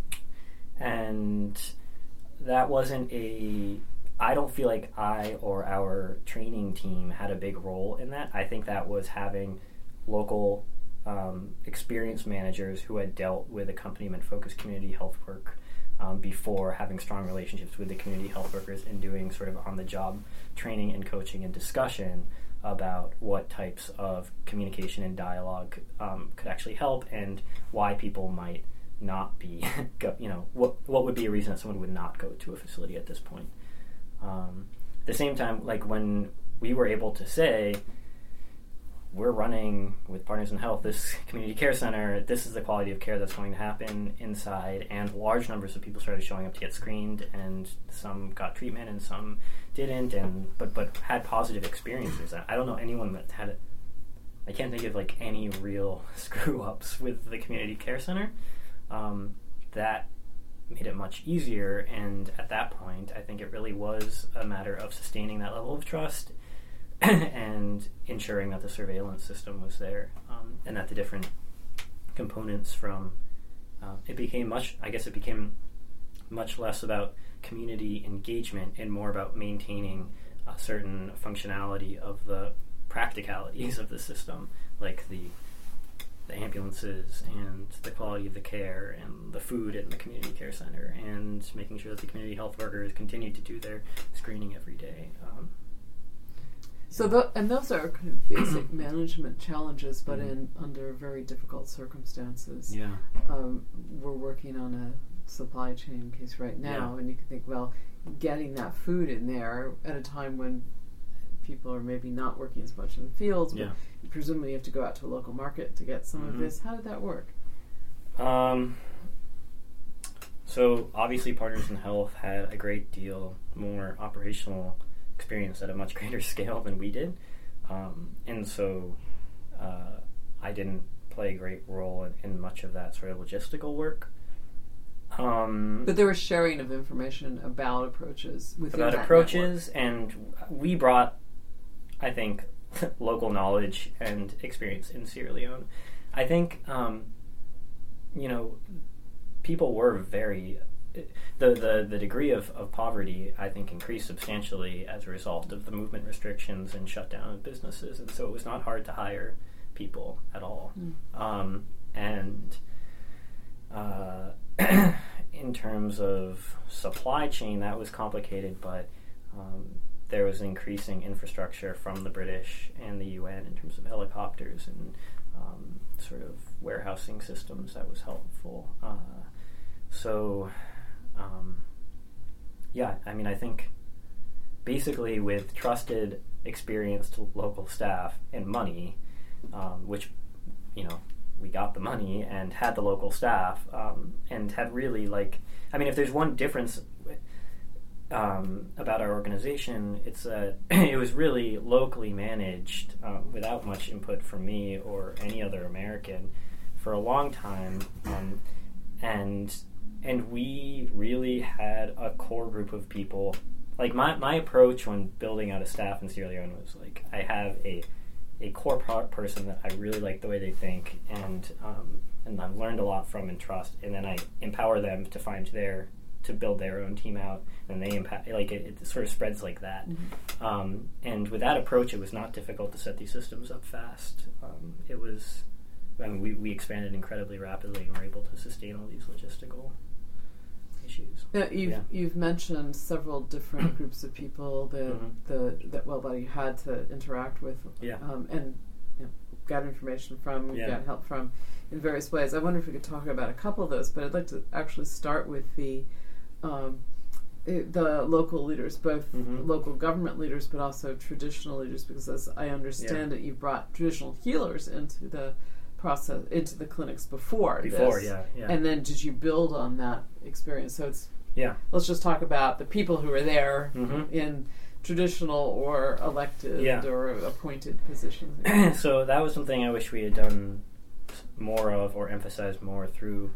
and that wasn't a... I don't feel like I or our training team had a big role in that. I think that was having local um, experienced managers who had dealt with accompaniment-focused community health work um, before, having strong relationships with the community health workers and doing sort of on-the-job training and coaching and discussion about what types of communication and dialogue um, could actually help and why people might not be, go, you know, what what would be a reason that someone would not go to a facility at this point. Um, at the same time, like when we were able to say, we're running with Partners in Health this community care center, this is the quality of care that's going to happen inside, and large numbers of people started showing up to get screened, and some got treatment and some didn't, and but but had positive experiences. I don't know anyone that had it. I can't think of like any real screw-ups with the community care center. Um, that made it much easier, and at that point, I think it really was a matter of sustaining that level of trust and ensuring that the surveillance system was there, um, and that the different components from uh, it became much. I guess it became much less about community engagement and more about maintaining a certain functionality of the practicalities of the system, like the the ambulances and the quality of the care and the food in the community care center, and making sure that the community health workers continue to do their screening every day. Um, so, the, and those are kind of basic management challenges, but mm-hmm. in under very difficult circumstances. Yeah, um, we're working on a supply chain case right now, yeah. and you can think, well, getting that food in there at a time when people are maybe not working as much in the fields, but yeah. presumably you have to go out to a local market to get some mm-hmm. of this. How did that work? Um, so obviously Partners in Health had a great deal more operational experience at a much greater scale than we did. Um, and so uh, I didn't play a great role in, in much of that sort of logistical work. Um, but there was sharing of information about approaches within about that approaches, network. And we brought, I think, local knowledge and experience in Sierra Leone. I think, um, you know, people were very... The, the, the degree of, of poverty, I think, increased substantially as a result of the movement restrictions and shutdown of businesses. And so it was not hard to hire people at all. Mm. Um, and uh, in terms of supply chain, that was complicated, but um, there was increasing infrastructure from the British and the U N in terms of helicopters and um, sort of warehousing systems that was helpful. Uh, so... Um, yeah, I mean, I think basically with trusted, experienced local staff and money, um, which, you know, we got the money and had the local staff, um, and had really, like, I mean, if there's one difference um, about our organization, it's that it was really locally managed um, without much input from me or any other American for a long time, um, and... And we really had a core group of people. Like, my, my approach when building out a staff in Sierra Leone was, like, I have a a core pro- person that I really like the way they think, and um, and I've learned a lot from and trust, and then I empower them to find their, to build their own team out, and they impact, like, it, it sort of spreads like that. Mm-hmm. Um, and with that approach, it was not difficult to set these systems up fast. Um, it was, I mean, we, we expanded incredibly rapidly and were able to sustain all these logistical issues. Now, you've yeah. you've mentioned several different groups of people that mm-hmm. the that Wellbody had to interact with, yeah. um, and you know, got information from, yeah. got help from, in various ways. I wonder if we could talk about a couple of those, but I'd like to actually start with the um, the local leaders, both mm-hmm. local government leaders, but also traditional leaders, because as I understand yeah. it, you brought traditional healers into the process, into the clinics before Before, this. yeah, yeah. And then did you build on that experience? So it's yeah. Let's just talk about the people who are there mm-hmm. in traditional or elected yeah. or appointed positions. So that was something I wish we had done more of or emphasized more through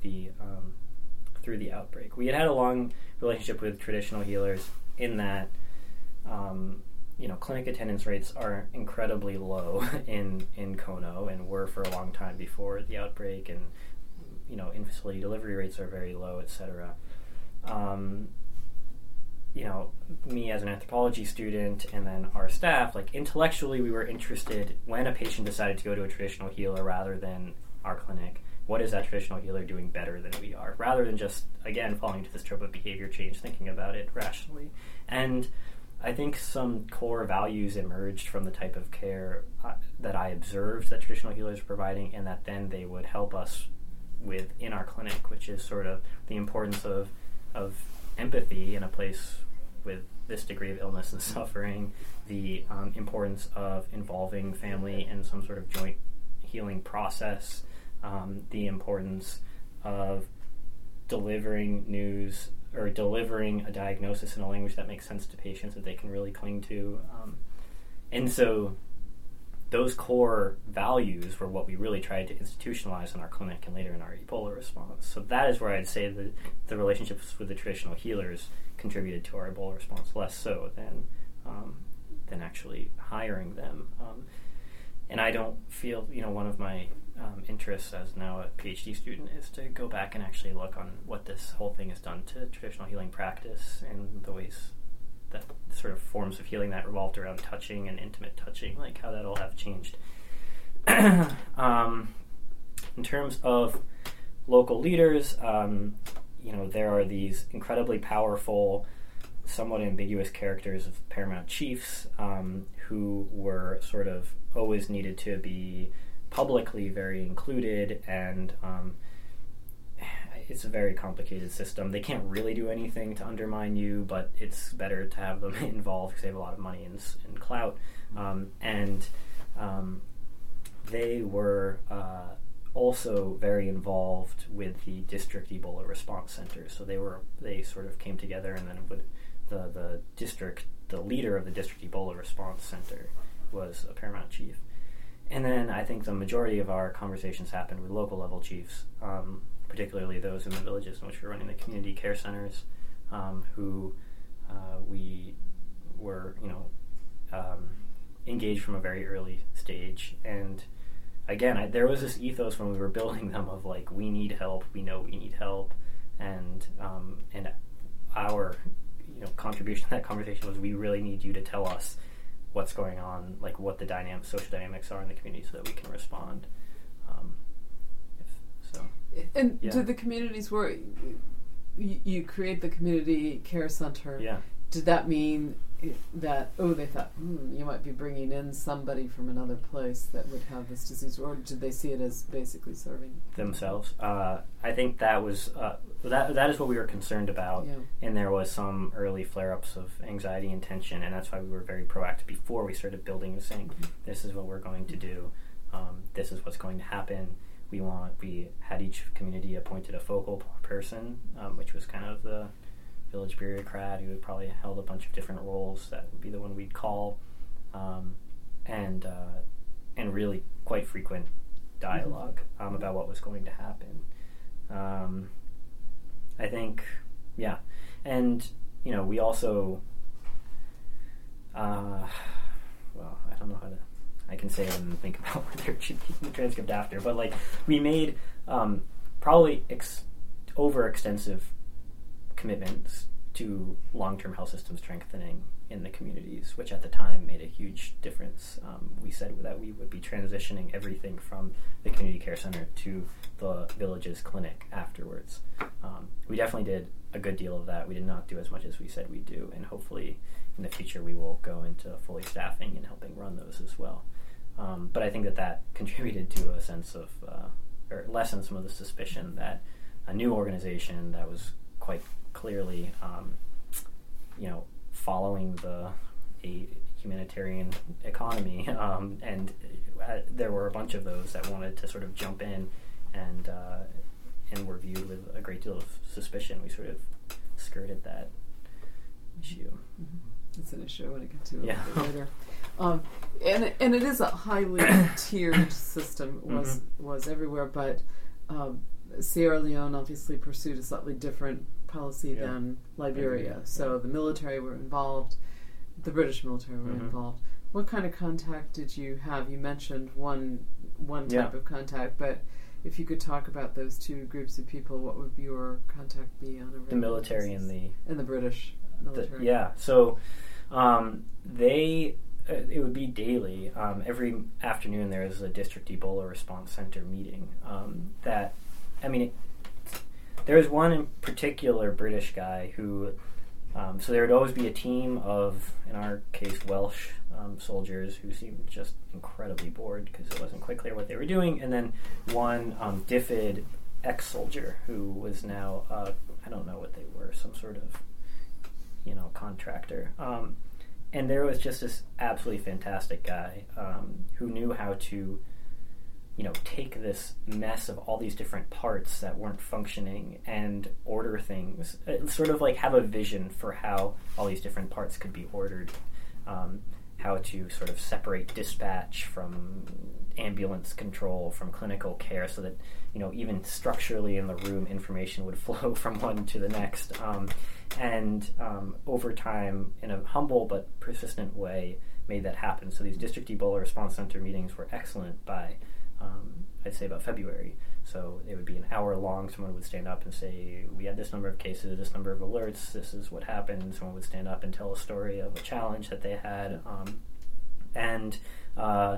the um, through the outbreak. We had had a long relationship with traditional healers in that, um, you know, clinic attendance rates are incredibly low in, in Kono and were for a long time before the outbreak, and, you know, in-facility delivery rates are very low, et cetera. Um, you know, me as an anthropology student and then our staff, like intellectually we were interested when a patient decided to go to a traditional healer rather than our clinic. What is that traditional healer doing better than we are? Rather than just, again, falling into this trope of behavior change, thinking about it rationally. And I think some core values emerged from the type of care uh, that I observed that traditional healers were providing, and that then they would help us with in our clinic, which is sort of the importance of of empathy in a place with this degree of illness and suffering, the um, importance of involving family in some sort of joint healing process, um, the importance of delivering news or delivering a diagnosis in a language that makes sense to patients that they can really cling to. Um, and so those core values were what we really tried to institutionalize in our clinic and later in our Ebola response. So that is where I'd say that the relationships with the traditional healers contributed to our Ebola response, less so than um, than actually hiring them. Um, and I don't feel, you know, one of my um, interests as now a PhD student is to go back and actually look on what this whole thing has done to traditional healing practice and the ways that sort of forms of healing that revolved around touching and intimate touching, like how that'll have changed. um, in terms of local leaders, um, you know, there are these incredibly powerful, somewhat ambiguous characters of paramount chiefs um, who were sort of always needed to be publicly very included, and um, it's a very complicated system. They can't really do anything to undermine you, but it's better to have them involved because they have a lot of money and, and clout. Um, and um, they were uh, also very involved with the district Ebola response center. So they were they sort of came together, and then would, the the district, the leader of the district Ebola response center was a paramount chief. And then I think the majority of our conversations happened with local level chiefs, um, particularly those in the villages in which we're running the community care centers, um, who uh, we were, you know, um, engaged from a very early stage. And again, I, there was this ethos when we were building them of like, we need help, we know we need help, and um, and our, you know, contribution to that conversation was, we really need you to tell us what's going on, like what the dynamic, social dynamics are in the community, so that we can respond. Um, if, so. And yeah. did the communities where you, you create the community care center, yeah. did that mean that, oh, they thought, hmm, you might be bringing in somebody from another place that would have this disease, or did they see it as basically serving themselves? Uh, I think that was uh, that that is what we were concerned about, yeah. And there was some early flare-ups of anxiety and tension, and that's why we were very proactive before we started building and saying, mm-hmm. this is what we're going to do, um, this is what's going to happen. We want we had each community appointed a focal person, um, which was kind of the village bureaucrat who probably held a bunch of different roles. That would be the one we'd call, um, and uh, and really quite frequent dialogue um, about what was going to happen. Um, I think, yeah, and you know, we also, uh, well, I don't know how to. I can say it and think about whether it should be in the transcript after, but like we made um, probably ex- overextensive commitments to long-term health system strengthening in the communities, which at the time made a huge difference. Um, we said that we would be transitioning everything from the community care center to the village's clinic afterwards. Um, we definitely did a good deal of that. We did not do as much as we said we'd do, and hopefully in the future we will go into fully staffing and helping run those as well. Um, but I think that that contributed to a sense of, uh, or lessened some of the suspicion that a new organization that was quite clearly, um, you know, following the a humanitarian economy, um, and uh, there were a bunch of those that wanted to sort of jump in and uh, and were viewed with a great deal of suspicion. We sort of skirted that issue. Mm-hmm. It's an issue when it gets to it yeah. a bit later. Um, and and it is a highly tiered system. Was mm-hmm. was everywhere, but um, Sierra Leone obviously pursued a slightly different policy Yeah. than Liberia. Liberia, So yeah. the military were involved, the British military were Mhm. involved. What kind of contact did you have? You mentioned one one type Yeah. of contact, but if you could talk about those two groups of people, what would your contact be on a The regular military basis? and the and the British The- military? yeah, so um, they uh, it would be daily. Um, every afternoon there is a district Ebola response center meeting. Um, that I mean, it, there was one in particular British guy who. Um, so there would always be a team of, in our case, Welsh um, soldiers who seemed just incredibly bored because it wasn't quite clear what they were doing, and then one um, D F I D ex-soldier who was now uh, I don't know what they were, some sort of you know, contractor. Um, and there was just this absolutely fantastic guy um, who knew how to, you know, take this mess of all these different parts that weren't functioning and order things, uh, sort of like have a vision for how all these different parts could be ordered, um, how to sort of separate dispatch from ambulance control, from clinical care, so that, you know, even structurally in the room, information would flow from one to the next. Um, and um, over time, in a humble but persistent way, made that happen. So these district Ebola response center meetings were excellent by, um, I'd say, about February. So they would be an hour long. Someone would stand up and say, we had this number of cases, this number of alerts, this is what happened. Someone would stand up and tell a story of a challenge that they had. Um, and uh,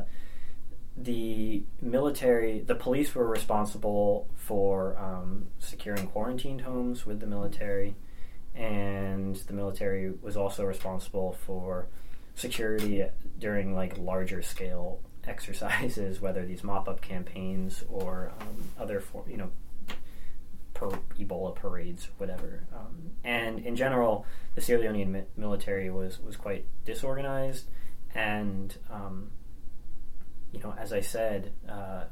the military, the police were responsible for um, securing quarantined homes with the military. And the military was also responsible for security during like larger scale exercises, whether these mop-up campaigns or um, other, for, you know, per Ebola parades, whatever. Um, and in general, the Sierra Leonean mi- military was, was quite disorganized, and um, you know, as I said, uh,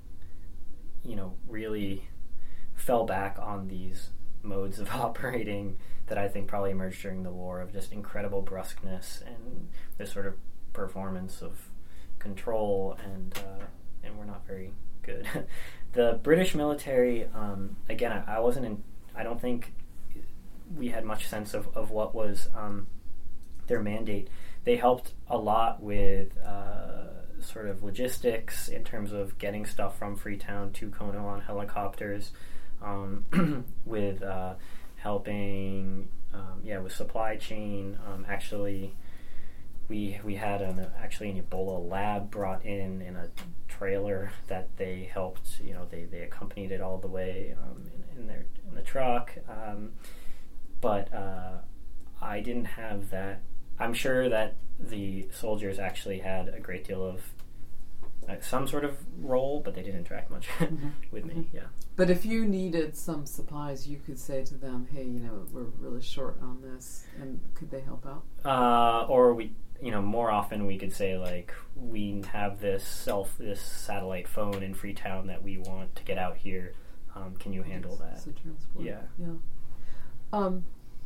you know, really fell back on these modes of operating that I think probably emerged during the war, of just incredible brusqueness and this sort of performance of control, and uh, and we're not very good. The British military, um, again, I, I wasn't in, I don't think we had much sense of, of what was um, their mandate. They helped a lot with uh, sort of logistics in terms of getting stuff from Freetown to Kono on helicopters, um, with uh, helping, um, yeah, with supply chain. Um, actually, we we had an actually an Ebola lab brought in in a trailer that they helped. You know, they, they accompanied it all the way um, in, in their in the truck. Um, but uh, I didn't have that. I'm sure that the soldiers actually had a great deal of uh, some sort of role, but they didn't interact much Mm-hmm. with me. Mm-hmm. Yeah. But if you needed some supplies, you could say to them, hey, you know, we're really short on this, and could they help out? Uh, or we, you know, more often we could say, like, we have this self, this satellite phone in Freetown that we want to get out here. Um, can you handle that? So transport. Yeah. Yeah. Um,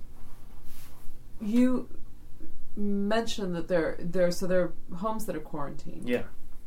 you mentioned that there, there, so there are homes that are quarantined. Yeah.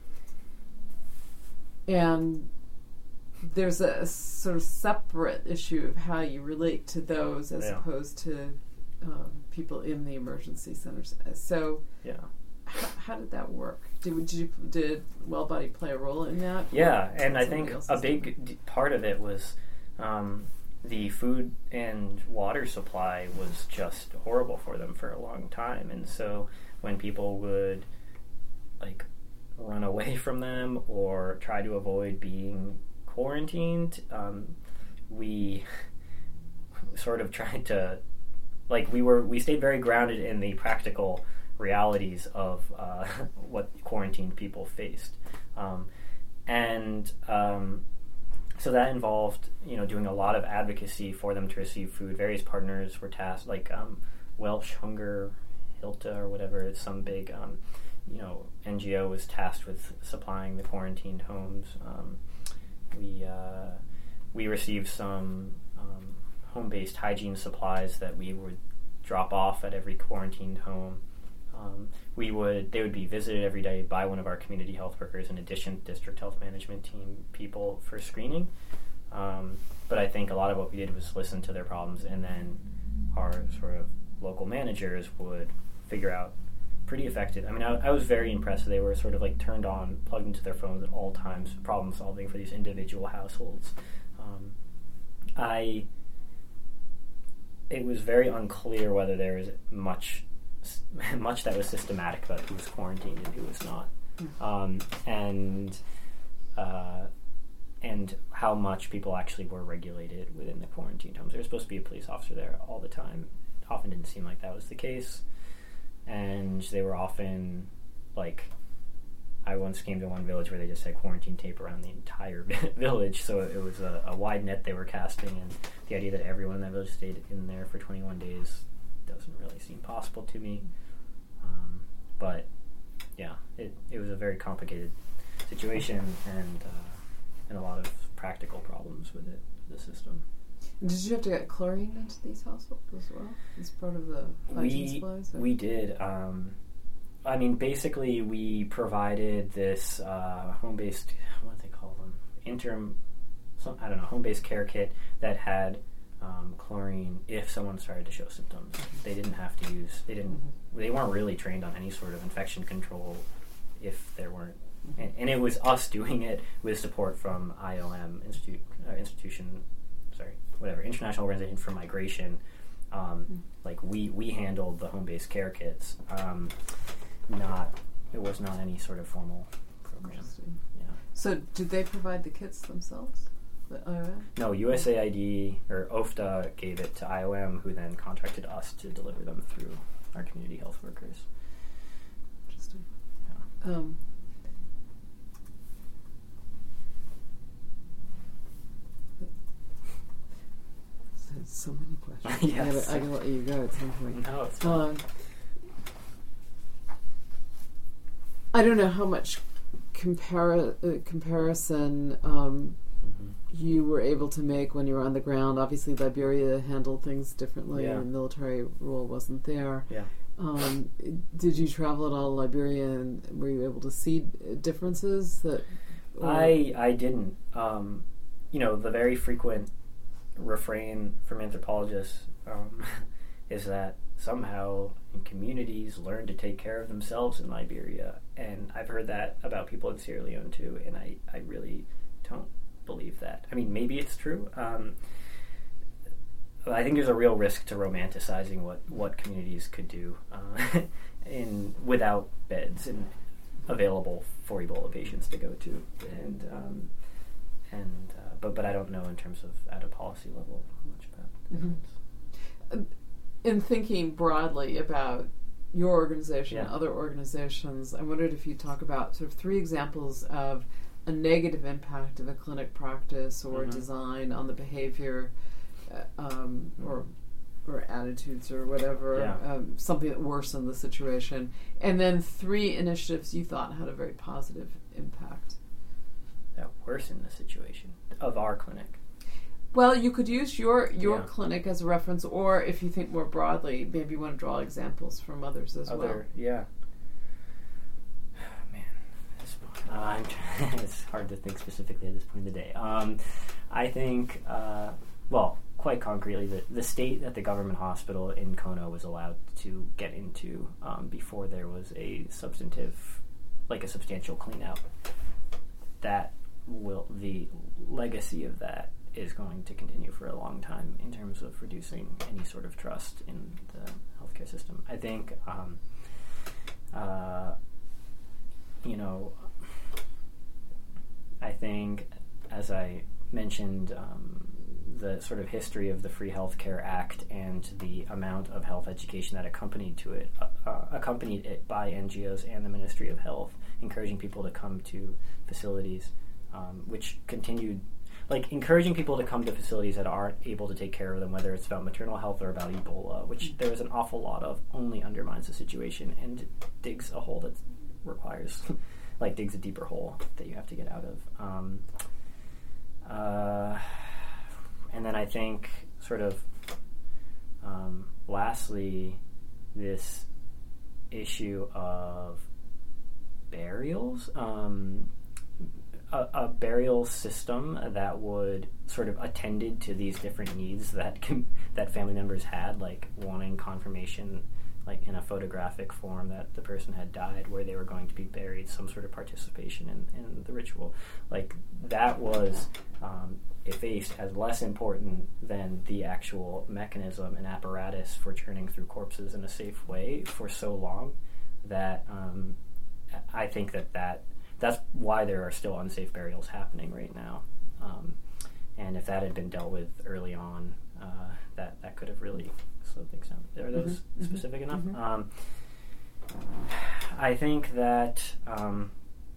And there's a, a sort of separate issue of how you relate to those as Yeah. opposed to um, people in the emergency centers. So, Yeah. h- how did that work? Did did, you, did WellBuddy play a role in that? Yeah, Or and I somebody think else a is big doing d- part of it was um, the food and water supply was just horrible for them for a long time, and so when people would like run away from them or try to avoid being quarantined, um, we sort of tried to, like, we were we stayed very grounded in the practical realities of uh, what quarantined people faced, um, and um, so that involved, you know, doing a lot of advocacy for them to receive food. Various partners were tasked, like um, Welsh Hunger, Hilta, or whatever. It's some big, um, you know, N G O was tasked with supplying the quarantined homes. Um, we uh, we received some um, home-based hygiene supplies that we would drop off at every quarantined home. Um, we would they would be visited every day by one of our community health workers, in addition to district health management team people for screening. Um, but I think a lot of what we did was listen to their problems, and then our sort of local managers would figure out pretty effective. I mean, I, I was very impressed. They were sort of like turned on, plugged into their phones at all times, problem solving for these individual households. Um, I, it was very unclear whether there was much, much that was systematic about who was quarantined and who was not, um, and uh, and how much people actually were regulated within the quarantined homes. There was supposed to be a police officer there all the time. It often didn't seem like that was the case. And they were often, like, I once came to one village where they just had quarantine tape around the entire village, so it was a, a wide net they were casting, and the idea that everyone in that village stayed in there for twenty-one days doesn't really seem possible to me. Um, but, yeah, it, it was a very complicated situation, and, uh, and a lot of practical problems with it, the system. Did you have to get chlorine into these households as well? As part of the hygiene supplies? We did. Um, I mean, basically, we provided this uh, home-based, what do they call them? Interim, some, I don't know, home-based care kit that had um, chlorine if someone started to show symptoms. They didn't have to use, they didn't, mm-hmm. they weren't really trained on any sort of infection control if there weren't. And, and it was us doing it with support from I O M, Institute, uh, institution, sorry, whatever, International Organization for Migration. Um, mm. Like we, we handled the home-based care kits. Um, not, it was not any sort of formal program. Yeah. So did they provide the kits themselves? The I O M? No, U S A I D or O F D A gave it to I O M, who then contracted us to deliver them through our community health workers. Interesting. Yeah. Um, So many questions. Yes. I gotta let you go at some point. No, it's fine. Um, I don't know how much compara- uh, comparison um, mm-hmm. you were able to make when you were on the ground. Obviously, Liberia handled things differently, yeah. and military rule wasn't there. Yeah. Um, did you travel at all to Liberia, and were you able to see differences? That I I didn't. Um, you know, the very frequent refrain from anthropologists um, is that somehow communities learn to take care of themselves in Liberia, and I've heard that about people in Sierra Leone too, and I, I really don't believe that. I mean, maybe it's true. Um, I think there's a real risk to romanticizing what, what communities could do uh, in without beds and available for Ebola patients to go to, and um, and uh, but but I don't know in terms of at a policy level much about the difference. Mm-hmm. In thinking broadly about your organization and yeah. other organizations, I wondered if you'd talk about sort of three examples of a negative impact of a clinic practice or mm-hmm. design on the behavior uh, um, mm-hmm. or or attitudes or whatever, yeah. um, something that worsened the situation, and then three initiatives you thought had a very positive impact. That worsened the situation of our clinic. Well, you could use your your yeah. clinic as a reference, or if you think more broadly, maybe you want to draw examples from others as Other, well. Yeah. Man, this, uh, I'm trying, it's hard to think specifically at this point in the day. Um, I think, uh, well, quite concretely, the, the state that the government hospital in Kono was allowed to get into um, before there was a substantive, like a substantial clean out, that will, the legacy of that is going to continue for a long time in terms of reducing any sort of trust in the healthcare system. I think, um, uh, you know, I think, as I mentioned, um, the sort of history of the Free Healthcare Act and the amount of health education that accompanied to it, uh, uh, accompanied it by N G Os and the Ministry of Health, encouraging people to come to facilities, um, which continued. Like, encouraging people to come to facilities that aren't able to take care of them, whether it's about maternal health or about Ebola, which there is an awful lot of, only undermines the situation and digs a hole that requires, like, digs a deeper hole that you have to get out of. Um, uh, and then I think, sort of, um, lastly, this issue of burials. Um, a, a burial system that would sort of attended to these different needs that com- that family members had, like wanting confirmation, like in a photographic form that the person had died, where they were going to be buried, some sort of participation in, in the ritual. Like that was um, effaced as less important than the actual mechanism and apparatus for churning through corpses in a safe way for so long that um, I think that, that that's why there are still unsafe burials happening right now. Um, and if that had been dealt with early on, uh, that, that could have really slowed things down. Are those mm-hmm. specific enough? Mm-hmm. Um, I think that, um,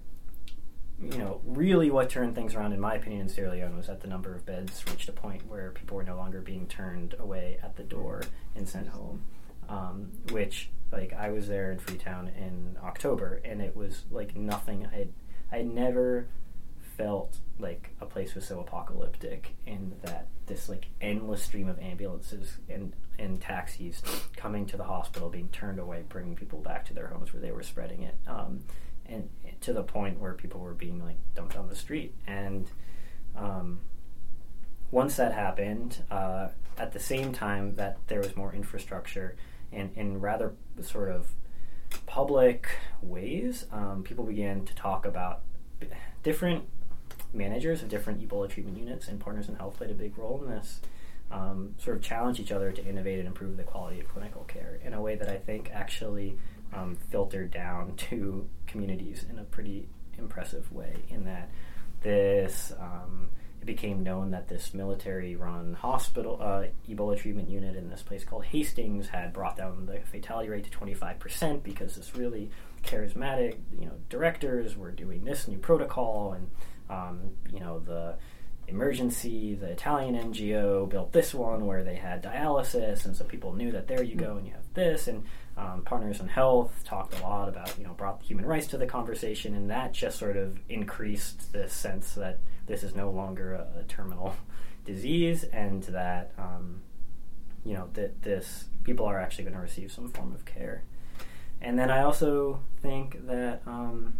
you know, really what turned things around, in my opinion, in Sierra Leone was that the number of beds reached a point where people were no longer being turned away at the door and sent home, um, which... Like, I was there in Freetown in October, and it was, like, nothing. I I never felt like a place was so apocalyptic in that this, like, endless stream of ambulances and, and taxis coming to the hospital, being turned away, bringing people back to their homes where they were spreading it, um, and, and to the point where people were being, like, dumped on the street. And um, once that happened, uh, at the same time that there was more infrastructure, In, in rather sort of public ways, um, people began to talk about b- different managers of different Ebola treatment units, and Partners in Health played a big role in this, um, sort of challenge each other to innovate and improve the quality of clinical care in a way that I think actually um, filtered down to communities in a pretty impressive way, in that this... Um, it became known that this military-run hospital, uh, Ebola treatment unit in this place called Hastings had brought down the fatality rate to twenty-five percent because this really charismatic, you know, directors were doing this new protocol, and, um, you know, the emergency, the Italian N G O built this one where they had dialysis, and so people knew that there you go and you have this, and um, Partners in Health talked a lot about, you know, brought human rights to the conversation, and that just sort of increased the sense that this is no longer a, a terminal disease, and that, um, you know, that this, people are actually going to receive some form of care. And then I also think that, um,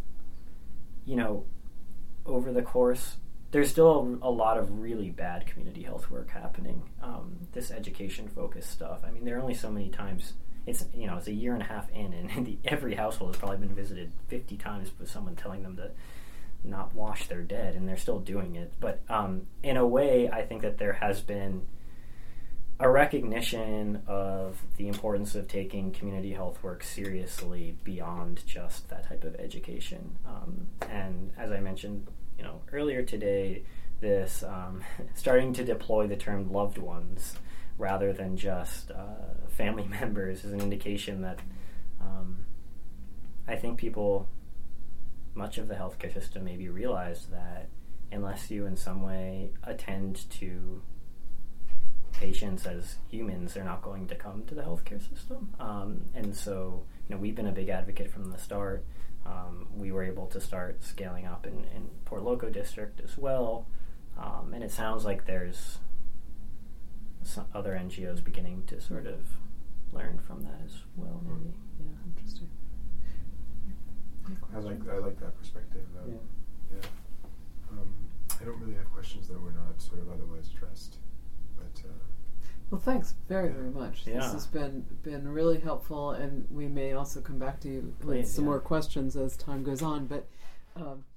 you know, over the course, there's still a, a lot of really bad community health work happening, um, this education-focused stuff. I mean, there are only so many times, it's, you know, it's a year and a half in, and the, every household has probably been visited fifty times with someone telling them to not wash their dead, and they're still doing it. But um, in a way, I think that there has been a recognition of the importance of taking community health work seriously beyond just that type of education. Um, and as I mentioned, you know, earlier today, this um, starting to deploy the term loved ones rather than just uh, family members is an indication that um, I think people, much of the healthcare system maybe realized that unless you in some way attend to patients as humans, they're not going to come to the healthcare system. Um, and so, you know, we've been a big advocate from the start. Um, we were able to start scaling up in, in Port Loco district as well. Um, and it sounds like there's some other N G Os beginning to sort of learn from that as well, maybe. Yeah. Interesting. I like I like that perspective. Um, Yeah. yeah. Um, I don't really have questions that were not sort of otherwise addressed, but. Uh, Well, thanks very, Yeah. very much. Yeah. This has been been really helpful, and we may also come back to you with Please, some yeah. more questions as time goes on. But um,